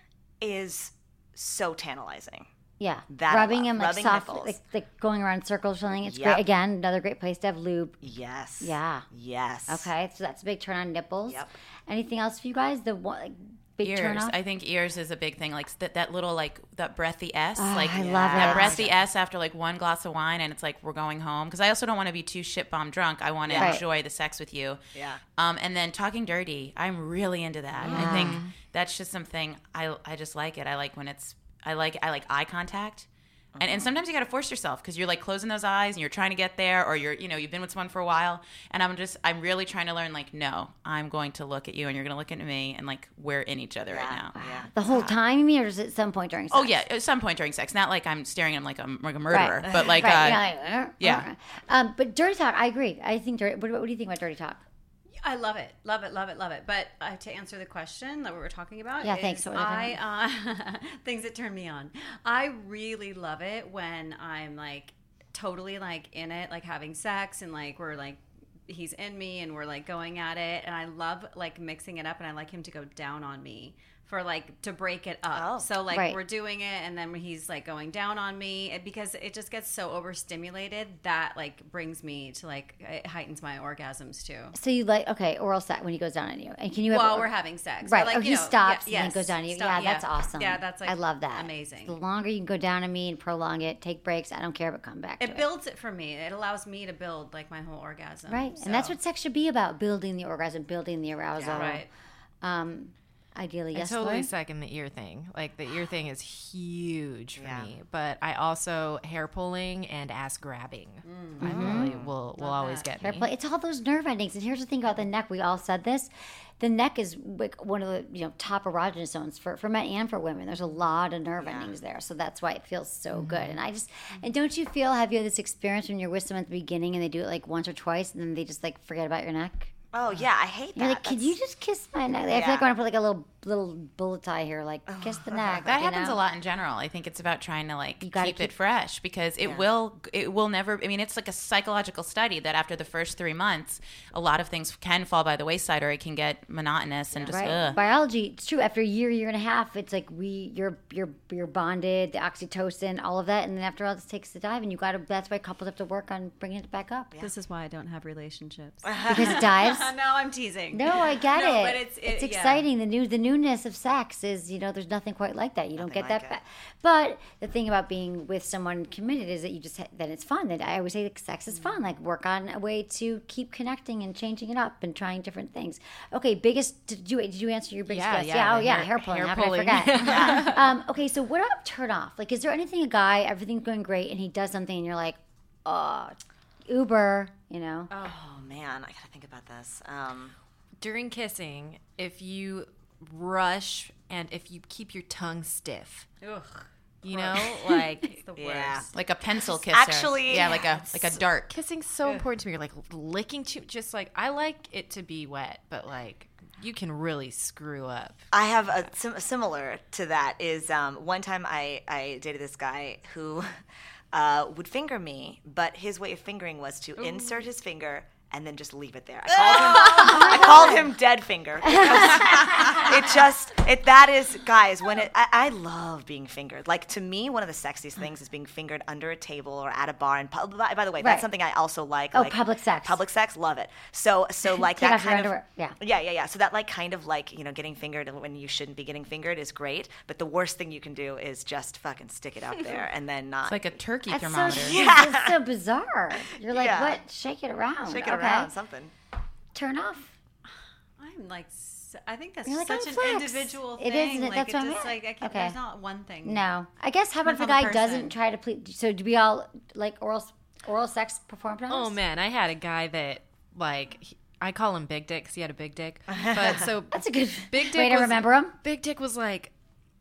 is so tantalizing. Yeah, That I rubbing love. him like Rubbing soft, nipples. like, like going around in circles or something. It's Yep. great. Again, another great place to have lube. Yes. Yeah. Yes. Okay, so that's a big turn on nipples. Yep. Anything else for you guys? The one like, big turn ears. off. I think ears is a big thing. Like that, that little like that breathy S. Oh, like I love that it. breathy S after like one glass of wine, and it's like we're going home. Because I also don't want to be too shit bomb drunk. I want to Right. enjoy the sex with you. Yeah. Um, and then talking dirty. I'm really into that. I think that's just something I I just like it. I like when it's I like I like eye contact. And, and sometimes you got to force yourself because you're like closing those eyes and you're trying to get there, or you're, you know, you've been with someone for a while. And I'm just, I'm really trying to learn, like, no, I'm going to look at you and you're going to look at me, and like we're in each other right now. Yeah. the whole time, you mean, or just at some point during sex? Oh yeah, at some point during sex. Not like I'm staring at him like I'm like a murderer, Right. but like, Right, uh, yeah, like, uh, yeah. uh, Um, but dirty talk, I agree. I think dirty. What, what do you think about dirty talk? I love it, love it, love it, love it. But uh, to answer the question that we were talking about, Yeah, is thanks. What was I I uh, things that turn me on. I really love it when I'm like totally like in it, like having sex, and like we're like he's in me and we're like going at it, and I love like mixing it up, and I like him to go down on me for like to break it up. Oh. So like Right. we're doing it, and then he's like going down on me, and because it just gets so overstimulated that like brings me to like it heightens my orgasms too. So you like okay oral sex when he goes down on you, and can you have While or- we're having sex, right? Or like, or you he know, stops yeah, and then yes, goes down on you. stop- yeah, that's awesome. Yeah, that's like I love that. amazing. The longer you can go down on me and prolong it, take breaks. I don't care, but come back. to It builds it for me. It allows me to build like my whole orgasm. right, So- and that's what sex should be about: building the orgasm, building the arousal. Yeah, right. Um, ideally, I yes. totally Lauren? second the ear thing. Like the ear thing is huge for Yeah. me. But I also hair pulling and ass grabbing. I really will will always get Hair me. play. It's all those nerve endings. And here's the thing about the neck. We all said this. The neck is like one of the you know top erogenous zones for, for men and for women. There's a lot of nerve endings there, so that's why it feels so good. And I just and don't you feel have you had this experience when you're with someone at the beginning and they do it like once or twice and then they just like forget about your neck? Oh yeah, I hate that. You're like, could That's- you just kiss my neck? I feel Yeah. like I want to put like a little little bullet tie here, like kiss the neck. That you happens know? a lot in general. I think it's about trying to like You keep, gotta it keep- fresh because it will it will never. I mean, it's like a psychological study that after the first three months, a lot of things can fall by the wayside, or it can get monotonous and just. Right. Ugh. Biology, it's true. After a year, year and a half, it's like we you're you're you're bonded, the oxytocin, all of that, and then after all, this takes the dive, and you got to. That's why couples have to work on bringing it back up This is why I don't have relationships. because it dives. no, I'm teasing. No, I get No, it. but it's- it- yeah. exciting. The new the newness of sex is you know there's nothing quite like that. You don't get like that it. back. But the thing about being with someone committed is that you just ha- then it's fun. That I always say that sex is fun. Like work on a way to keep connecting and changing it up and trying different things. Okay, biggest did you did you answer your biggest Yeah, question? yeah, oh the yeah, hair- hair pulling. hair How could pulling. I forget? um, okay, so what about turn off? Like, is there anything a guy everything's going great and he does something and you're like, oh, Uber, you know? Oh man, I gotta think about this. Um, During kissing, if you rush and if you keep your tongue stiff, Ugh. you know, like It's the worst. yeah. Like a pencil kisser. Actually, yeah, like a like a dart. kissing's so important to me. You're like licking too, just like I like it to be wet, but like you can really screw up. I have a sim- similar to that. Is um, one time I I dated this guy who uh, would finger me, but his way of fingering was to insert his finger and then just leave it there. I called him, I called him dead finger because, it just it that is guys when it I, I love being fingered. Like to me, one of the sexiest things is being fingered under a table or at a bar. And by, by the way, that's Right. something I also like. Oh, like, public sex. Public sex, love it. So so like Take that off your kind of underwear. Yeah. yeah yeah yeah. So that like kind of like you know getting fingered when you shouldn't be getting fingered is great. But the worst thing you can do is just fucking stick it up there and then not. It's like a turkey That's thermometer. so, it's so bizarre. You're like, Yeah. what? Shake it around. shake it okay. around something. Turn off. I'm like, s- I think that's You're like, such I'm an flex. individual It thing. is, isn't it? Like, That's it what I just, meant. like, I can't, Okay. there's not one thing. No. I guess how about if a Depends guy on the doesn't person. try to please? So do we all like oral oral sex performed on us? Oh man, I had a guy that like he, I call him Big Dick because he had a big dick. But so That's a good Big Dick way to was- remember him. Big Dick was like,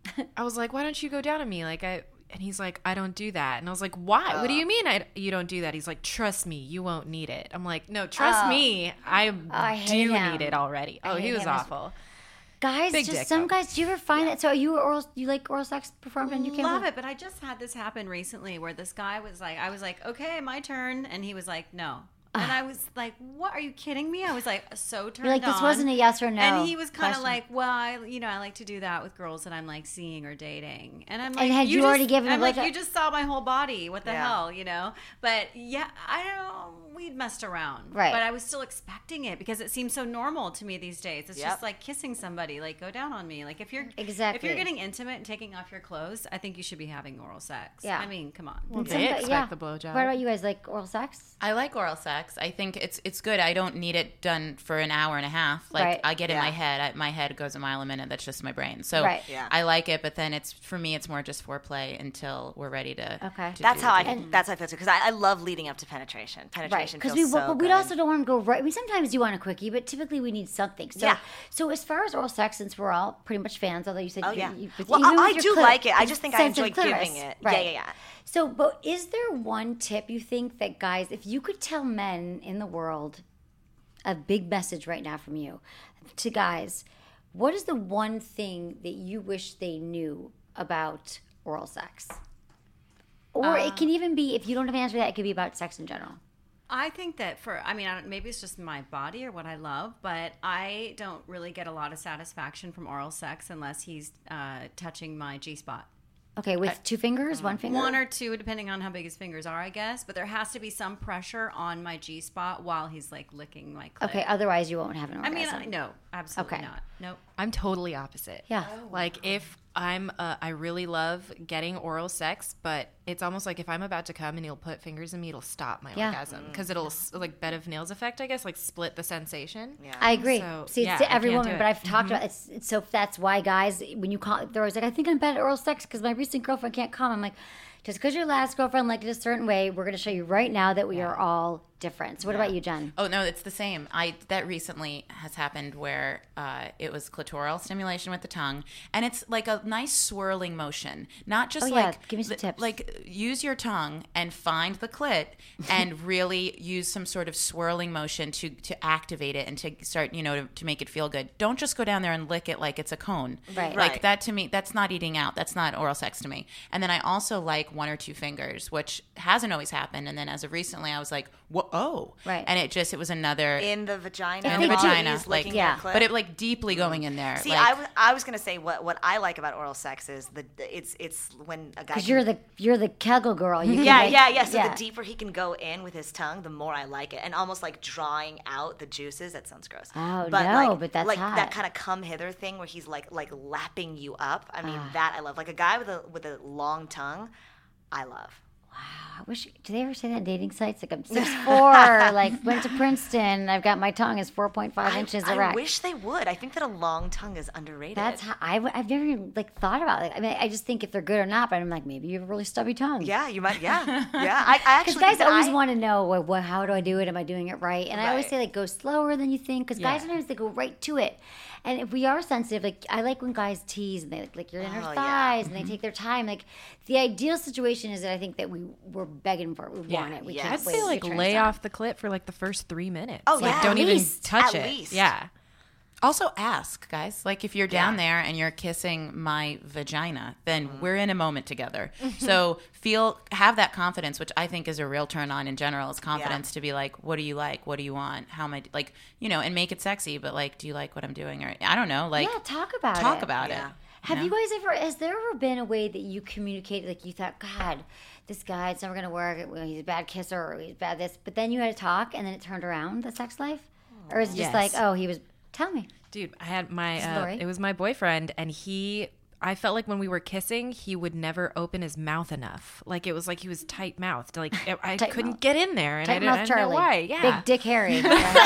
I was like, why don't you go down on me? Like I, and he's like, I don't do that. And I was like, why? What do you mean I, you don't do that? He's like, trust me, you won't need it. I'm like, no, trust Oh. me, I, I hate do him. need it already. I Oh, hate he was him. awful. Guys, Big just dick, some though. guys. Do you ever find that? So you oral, you like oral sex performed and you can't Love it, but I just had this happen recently where this guy was like, I was like, okay, my turn, and he was like, no. And I was like, what? Are you kidding me? I was like, so turned You're like, this on. wasn't a yes or no. And he was kind of question. like, well, I, you know, I like to do that with girls that I'm like seeing or dating. And I'm like, And had you just, already given a I'm like, blowjob? you just saw my whole body. What the Yeah. hell, you know? But yeah, I don't know. We'd messed around. Right. But I was still expecting it because it seems so normal to me these days. It's Yep. just like kissing somebody, like go down on me. Like if you're Exactly. if you're getting intimate and taking off your clothes, I think you should be having oral sex. Yeah. I mean, come on. And They some guy- expect yeah. the blowjob. What about you guys? Like oral sex? I like oral sex. I think it's it's good. I don't need it done for an hour and a half. Like Right. I get in Yeah. my head. I, my head goes a mile a minute. That's just my brain. So Right. Yeah. I like it. But then it's for me, it's more just foreplay until we're ready to. Okay. to That's do how I the- can, that's how I feel too because I, I love leading up to penetration. Right, Penetration because feels we so but we good. also don't want to go right. I mean, sometimes you want a quickie, but typically we need something. So, Yeah. so as far as oral sex, since we're all pretty much fans, although you said, Oh you, yeah. you, but well, even I, I with your do clit- like it. I just think I sensitive enjoy clitoris. giving it. Right. Yeah, yeah, yeah. So, but is there one tip you think that guys, if you could tell men in the world a big message right now from you to guys, what is the one thing that you wish they knew about oral sex? Or Uh, it can even be, if you don't have an answer to that, it could be about sex in general. I think that for, I mean, I don't, maybe it's just my body or what I love, but I don't really get a lot of satisfaction from oral sex unless he's uh, touching my G spot. Okay, with two fingers, one finger? One or two, depending on how big his fingers are, I guess. But there has to be some pressure on my G spot while he's like licking my clit. Okay, otherwise you won't have an I orgasm. mean, I, no, absolutely Okay. not. Nope. I'm totally opposite. Yeah. Like if I'm, uh, I really love getting oral sex, but it's almost like if I'm about to come and he'll put fingers in me, it'll stop my Yeah. orgasm because it'll s- like bed of nails effect, I guess, like split the sensation. Yeah. I agree. So, See, it's yeah, to I every can't woman, do but it. I've talked about it's, it's so that's why guys, when you call, they're always like, I think I'm bad at oral sex because my recent girlfriend can't come. I'm like, just because your last girlfriend liked it a certain way, we're going to show you right now that we are all different. So what about you, Jen? Oh no, it's the same. I that recently has happened where uh, it was clitoral stimulation with the tongue, and it's like a nice swirling motion, not just Oh, yeah. like Give me some li- tips. Like use your tongue and find the clit, and really use some sort of swirling motion to to activate it and to start, you know, to, to make it feel good. Don't just go down there and lick it like it's a cone. Right. Like Right. that to me, that's not eating out. That's not oral sex to me. And then I also like one or two fingers, which hasn't always happened. And then as of recently, I was like, whoa, oh. Right. And it just, it was another In the vagina. in the If they do- vagina, He's like licking yeah. your clit. but it like deeply going in there. See, like, I was I was gonna say what what I like about oral sex is the it's it's when a guy Because can- you're the you're the Kegel girl. You can yeah like- yeah yeah. So the deeper he can go in with his tongue, the more I like it, and almost like drawing out the juices. That sounds gross. Oh, but no, like, but that's like hot. that kind of come hither thing where he's like like lapping you up. I mean Ah. that I love. Like a guy with a with a long tongue, I love. I wish. Do they ever say that on dating sites? Like I'm six four, like went to Princeton. I've got my tongue is four point five I, inches I erect. wish they would. I think that a long tongue is underrated. That's how I, have never even like thought about it. I mean, I just think if they're good or not. But I'm like, maybe you have a really stubby tongue. yeah, you might. Yeah, yeah. I, I Because actually guys think that always I, want to know, well, well, how do I do it? Am I doing it right? And I always Right. say, like, go slower than you think. Because guys Yeah. sometimes they go right to it. And if we are sensitive, like, I like when guys tease and they like, like your inner Oh, yeah. thighs and they take their time. Like, the ideal situation is that I think that we we're begging for it. We want it. We yeah. can't I'd wait say to like turn lay it on. off the clit for like the first three minutes. Oh, like yeah. don't At even least. touch At it. least. Yeah. Also ask, guys. Like if you're down Yeah. there and you're kissing my vagina, then we're in a moment together. So feel have that confidence, which I think is a real turn on in general. Is confidence to be like, what do you like? What do you want? How am I like, you know, and make it sexy, but like, do you like what I'm doing? Or I don't know, like yeah, talk about it. talk about Yeah. it. Have know? you guys ever, has there ever been a way that you communicated, like you thought, God, this guy, it's never going to work. He's a bad kisser or he's bad this. But then you had to talk and then it turned around, the sex life? Or is it just Yes. like, oh, he was, tell me. Dude, I had my, This is uh, Lori. it was my boyfriend, and he, I felt like when we were kissing, he would never open his mouth enough. Like, it was like he was tight mouthed. Like, I, I Tight couldn't mouth. get in there, and Tight I didn't, I mouth didn't know Charlie. why. Yeah. Big Dick Harry.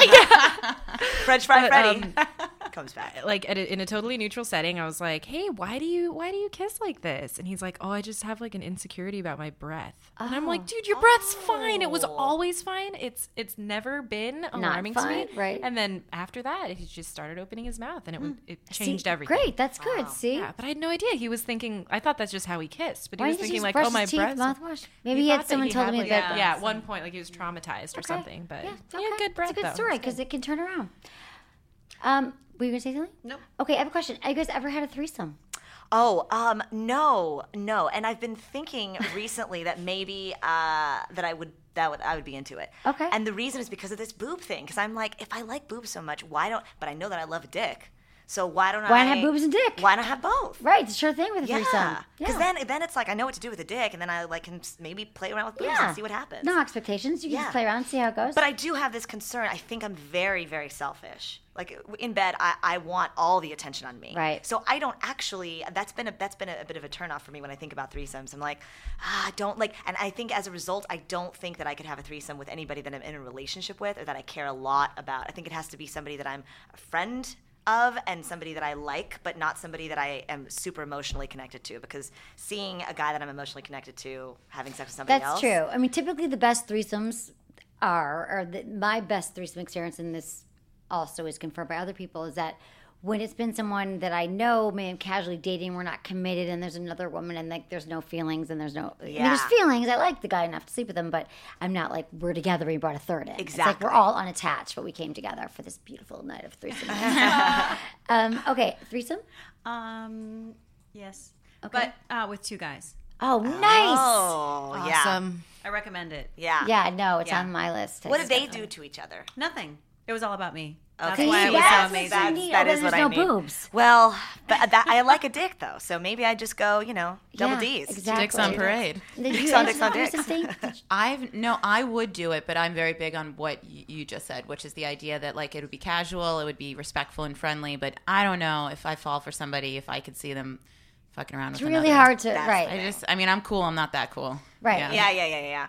French fry But, Freddy um, comes back. like at a, in a totally neutral setting, I was like, "Hey, why do you why do you kiss like this?" And he's like, "Oh, I just have like an insecurity about my breath." And I'm like, "Dude, your breath's fine. It was always fine. It's it's never been alarming to me." fine, right. And then after that, he just started opening his mouth, and it would it changed See, everything. Great, that's good. See? Yeah, but I had no idea. He was thinking. I thought that's just how he kissed, but he Why was didn't you thinking just like, brush "Oh, my his teeth, breath." mouthwash? Maybe he had thought that someone told him like, he had bad yeah, breath. at one point, like he was traumatized or Okay. something. But Yeah, he okay. had good breath. It's a good though. story It's because good. it can turn around. Um, were you gonna say something? Nope. Okay, I have a question. Have you guys ever had a threesome? Oh, um, no, no. And I've been thinking recently that maybe uh, that I would that would I would be into it. Okay. And the reason is because of this boob thing. Because I'm like, if I like boobs so much, why don't? But I know that I love a dick. So why don't Why I? not have boobs and dick? Why not have both? Right, it's a sure thing with a threesome. Yeah. Because Yeah. then then it's like I know what to do with a dick, and then I like can s- maybe play around with boobs Yeah. and see what happens. No expectations. You can Yeah. just play around and see how it goes. But I do have this concern. I think I'm very, very selfish. Like in bed, I, I want all the attention on me. Right. So I don't actually. That's been a that's been a, a bit of a turnoff for me when I think about threesomes. I'm like, ah, I don't like. And I think as a result, I don't think that I could have a threesome with anybody that I'm in a relationship with or that I care a lot about. I think it has to be somebody that I'm a friend of and somebody that I like, but not somebody that I am super emotionally connected to. Because seeing a guy that I'm emotionally connected to having sex with somebody That's else. true. I mean, typically the best threesomes are, or the, my best threesome experience, and this also is confirmed by other people, is that when it's been someone that I know, maybe I'm casually dating, we're not committed, and there's another woman, and like there's no feelings, and there's no, I mean, there's Yeah. feelings. I like the guy enough to sleep with him, but I'm not like we're together. We brought a third in. It's like Exactly. we're all unattached, but we came together for this beautiful night of threesome. um, okay, threesome. Um, yes, Okay. but uh, with two guys. Oh, nice. Oh, yeah. Awesome. I recommend it. Yeah. Yeah, no, it's Yeah. on my list. What did they do to each other? Nothing. It was all about me. That's Okay. why it was That's so what's amazing. so neat. That Oh, is but what there's I no need. boobs. Well, but that, I like a dick though, so maybe I just go, you know, double Yeah, D's. exactly. Dicks on parade. Did you Dicks on answer dicks on the dicks. threesome thing? I've no, I would do it, but I'm very big on what y- you just said, which is the idea that like it would be casual, it would be respectful and friendly. But I don't know if I fall for somebody if I could see them fucking around. It's with really another. hard to, That's right. I just, I mean, I'm cool. I'm not that cool. Right. Yeah, yeah, yeah, yeah, yeah.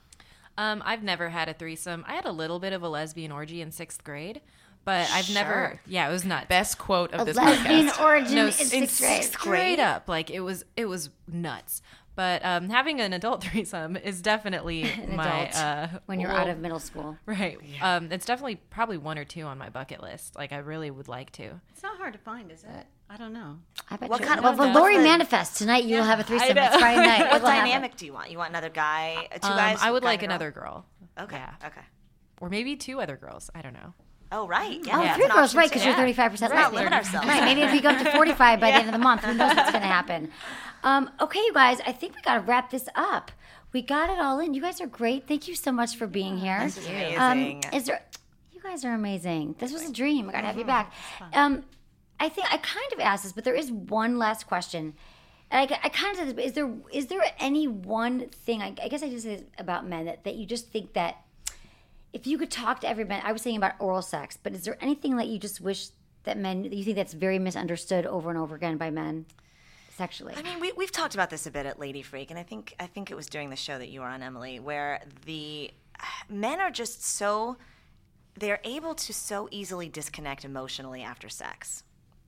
Um, I've never had a threesome. I had a little bit of a lesbian orgy in sixth grade, but I've never. Yeah, it was nuts. Best quote of A this lesbian podcast. origin No, in in sixth grade. Straight up, like it was. It was nuts. But um, having an adult threesome is definitely An my adult, uh, when you're well, out of middle school. right. Um, it's definitely probably one or two on my bucket list. Like I really would like to. It's not hard to find, is it? I don't know. I bet What you. kind of- well, what's the the- Lori what's the- manifest tonight. You will have a threesome. know. It's Friday night. What It will happen. dynamic do you want? You want another guy, uh, two Um, guys? I would guy like and a girl? another girl. Okay, Yeah. okay. Or maybe two other girls. I don't know. Oh, right. Yeah, Oh, that's three an girls, option, right? too. Because you're Yeah. thirty-five percent Let's not lesbian. limit ourselves. Right. Maybe if we go up to forty-five by the end of the month, who knows what's going to happen? Um, okay, you guys. I think we got to wrap this up. We got it all in. You guys are great. Thank you so much for being here. This is amazing. Um, is there? You guys are amazing. This was a dream. I got to have you back. Um, I think I kind of asked this, but there is one last question. And I, I kind of said this, but is there is there any one thing? I, I guess I just said about men that, that you just think that if you could talk to every man, I was saying about oral sex, but is there anything that you just wish that men, that you think that's very misunderstood over and over again by men sexually? I mean, we, we've talked about this a bit at Lady Freak, and I think I think it was during the show that you were on, Emily, where the men are just so, they're able to so easily disconnect emotionally after sex.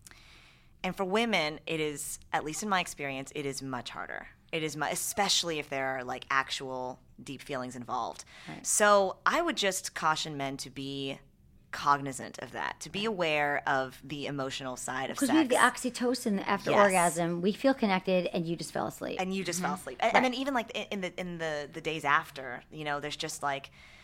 And for women, it is, at least in my experience, it is much harder. It is, mu- especially if there are like actual deep feelings involved. Right. So I would just caution men to be cognizant of that, to be aware of the emotional side of Because sex. we have the oxytocin after Yes. orgasm. We feel connected, and you just fell asleep. and you just Mm-hmm. fell asleep. And, and then even like in in the in the the days after, you know, there's just like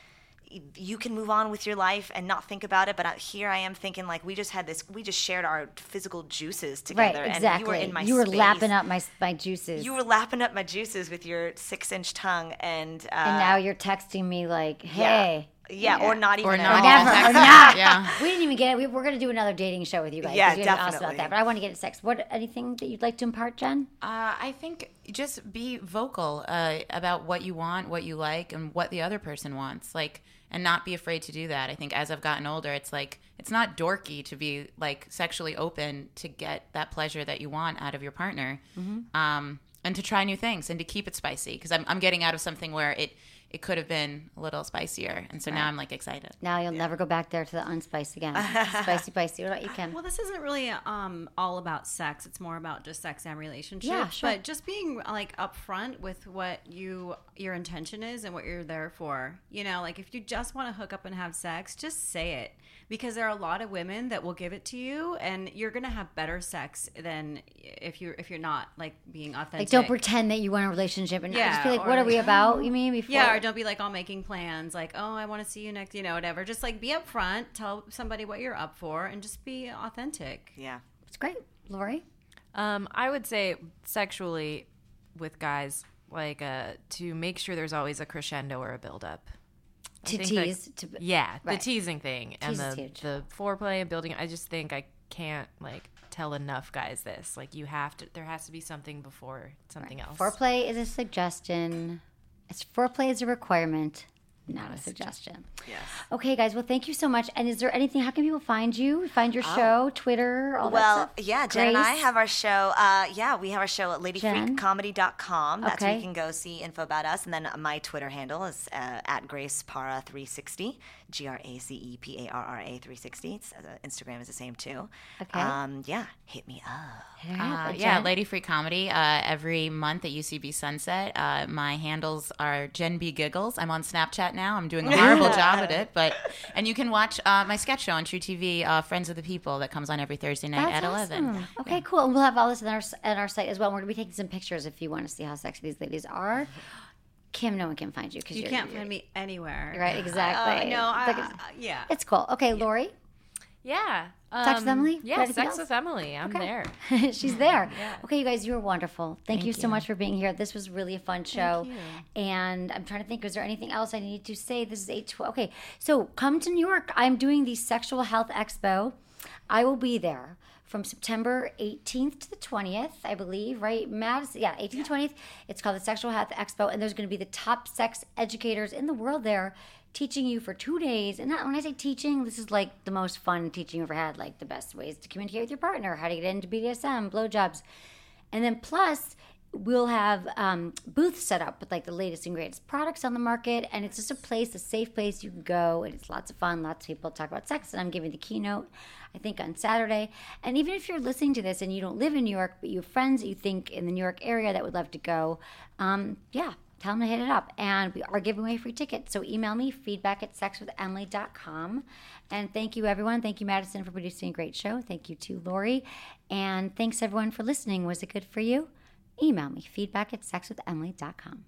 you can move on with your life and not think about it. But here I am thinking like we just had this, we just shared our physical juices together. Right, exactly. And you were in my You were space. lapping up my my juices. You were lapping up my juices with your six inch tongue. And, uh, and now you're texting me like, hey. Yeah. Yeah, or not even or at not. all. Or never, or not. Yeah. We didn't even get it. We, we're going to do another dating show with you guys. Yeah, you guys asked definitely. about that, but I want to get into sex. What anything that you'd like to impart, Jen? Uh, I think just be vocal uh, about what you want, what you like, and what the other person wants. Like, and not be afraid to do that. I think as I've gotten older, it's like it's not dorky to be like sexually open to get that pleasure that you want out of your partner, mm-hmm. um, and to try new things and to keep it spicy. Because I'm I'm getting out of something where it. It could have been a little spicier, and so right. now I'm like excited. Now you'll yeah. never go back there to the unspice again. Spicy, spicy. What about you, Kim? Well, this isn't really um, all about sex. It's more about just sex and relationships. Yeah, sure. But just being like upfront with what you your intention is and what you're there for. You know, like if you just want to hook up and have sex, just say it. Because there are a lot of women that will give it to you, and you're gonna have better sex than if you're if you're not like being authentic. Like don't pretend that you want a relationship and yeah, just be like, or, what are we about? You mean before? Yeah, or don't be like all making plans, like oh I want to see you next, you know, whatever. Just like be upfront, tell somebody what you're up for, and just be authentic. Yeah, it's great, Lori. Um, I would say sexually with guys, like uh, to make sure there's always a crescendo or a build up. To tease, that, to, yeah, right. the teasing thing Tease and the the foreplay and building. I just think I can't like tell enough guys this. Like you have to, there has to be something before something right. else. Foreplay is a suggestion. It's foreplay is a requirement, not, not a suggestion. Yes. Okay, guys. Well, thank you so much. And is there anything? How can people find you? Find your oh. show, Twitter, all well, that stuff? yeah, Jen Grace? and I have our show. Uh, yeah, we have our show at lady freak comedy dot com. That's okay. where you can go see info about us. And then my Twitter handle is uh, at Grace Para three sixty. G R A C E P A R R A three sixty. It's, uh, Instagram is the same too. Okay. Um, yeah, hit me up. Uh, yeah, Lady Freak Comedy uh, every month at U C B Sunset. Uh, my handles are Jen B Giggles. I'm on Snapchat now. I'm doing a horrible job at it, but and you can watch uh, my sketch show on True T V, uh, Friends of the People, that comes on every Thursday night That's at eleven. Awesome. Okay, yeah. cool. And we'll have all this on our on our site as well. We're gonna be taking some pictures if you want to see how sexy these ladies are. Kim, no one can find you because you you're, can't you're, find me anywhere. Right, exactly. Uh, no, I, it's like uh, yeah, it's cool. Okay, Lori. Yeah. Um, Sex with Emily? Yeah, Anything Sex else? with Emily. I'm okay. there. She's there. Yeah. Okay, you guys, you were wonderful. Thank, Thank you so you. much for being here. This was really a fun show. Thank you. And I'm trying to think, is there anything else I need to say? This is eight twelve. Okay, so come to New York. I'm doing the Sexual Health Expo. I will be there from September eighteenth to the twentieth, I believe, right? Madison, yeah, eighteenth, twentieth. It's called the Sexual Health Expo, and there's going to be the top sex educators in the world there teaching you for two days. And that, when I say teaching, this is like the most fun teaching you've ever had, like the best ways to communicate with your partner, how to get into B D S M, blowjobs. And then plus, we'll have um, booths set up with like the latest and greatest products on the market. And it's just a place, a safe place you can go. And it's lots of fun. Lots of people talk about sex. And I'm giving the keynote, I think, on Saturday. And even if you're listening to this and you don't live in New York, but you have friends that you think in the New York area that would love to go, um, yeah, tell them to hit it up. And we are giving away free tickets. So email me, feedback at sex with emily dot com. And thank you, everyone. Thank you, Madison, for producing a great show. Thank you to Lori. And thanks, everyone, for listening. Was it good for you? Email me, feedback at sex with emily dot com.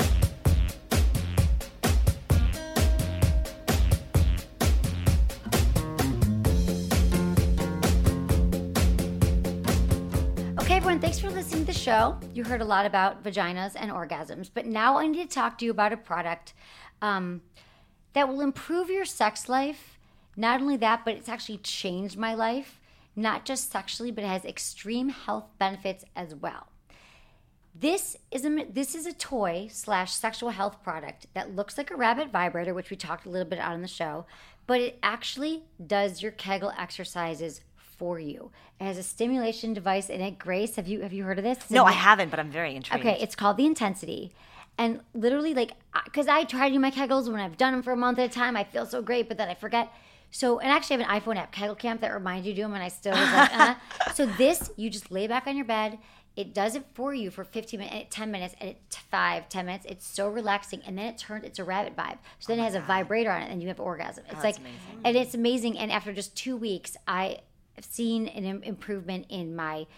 Okay, everyone, thanks for listening to the show. You heard a lot about vaginas and orgasms, but now I need to talk to you about a product um, that will improve your sex life. Not only that, but it's actually changed my life, not just sexually, but it has extreme health benefits as well. This is a this is a toy slash sexual health product that looks like a rabbit vibrator, which we talked a little bit about on the show, but it actually does your Kegel exercises for you. It has a stimulation device in it. Grace, have you have you heard of this? It's No, in I haven't, but I'm very intrigued. Okay, it's called the Intensity. And literally, like, because I try to do my Kegels when I've done them for a month at a time, I feel so great, but then I forget. So, and actually I have an iPhone app, Kegel Camp, that reminds you to do them, and I still was like, uh. So this, you just lay back on your bed. It does it for you for fifteen minutes, ten minutes, and it's five, ten minutes. It's so relaxing. And then it turns, it's a rabbit vibe. So then oh it has God. a vibrator on it, and you have orgasm. It's oh, like, amazing. And it's amazing. And after just two weeks, I have seen an im- improvement in my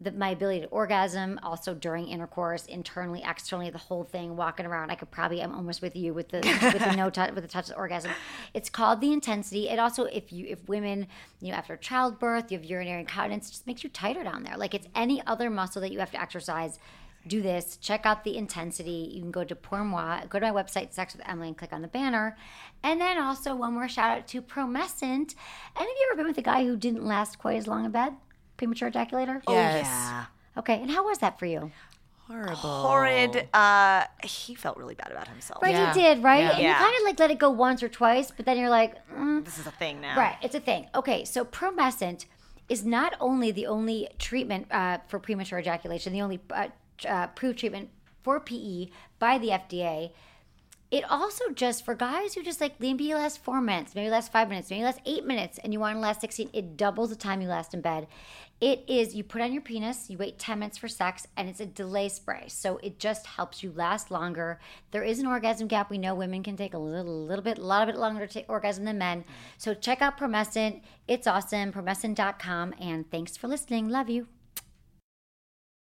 the, my ability to orgasm, also during intercourse, internally, externally, the whole thing, walking around. I could probably, I'm almost with you with the with the no touch, with the touch orgasm. It's called the intensity. It also, if you, if women, you know, after childbirth, you have urinary incontinence, it just makes you tighter down there. Like it's any other muscle that you have to exercise. Do this. Check out the intensity. You can go to Pour Moi, go to my website, Sex with Emily, and click on the banner. And then also one more shout out to Promescent. Any of you ever been with a guy who didn't last quite as long in bed? Premature ejaculator? Oh, Yes. yeah. Okay, and how was that for you? Horrible. Horrid. Uh, he felt really bad about himself. Right, Yeah. you did, right? Yeah. And you Yeah. kind of like let it go once or twice, but then you're like, mm. This is a thing now. Right, it's a thing. Okay, so Promescent is not only the only treatment uh, for premature ejaculation, the only uh, uh, approved treatment for P E by the F D A. It also just, for guys who just like, maybe you last four minutes, maybe you last five minutes, maybe you last eight minutes, and you want to last sixteen, it doubles the time you last in bed. It is, you put on your penis, you wait ten minutes for sex, and it's a delay spray. So it just helps you last longer. There is an orgasm gap. We know women can take a little, little bit, a lot of it longer to take orgasm than men. So check out Promescent. It's awesome, promescent dot com. And thanks for listening. Love you.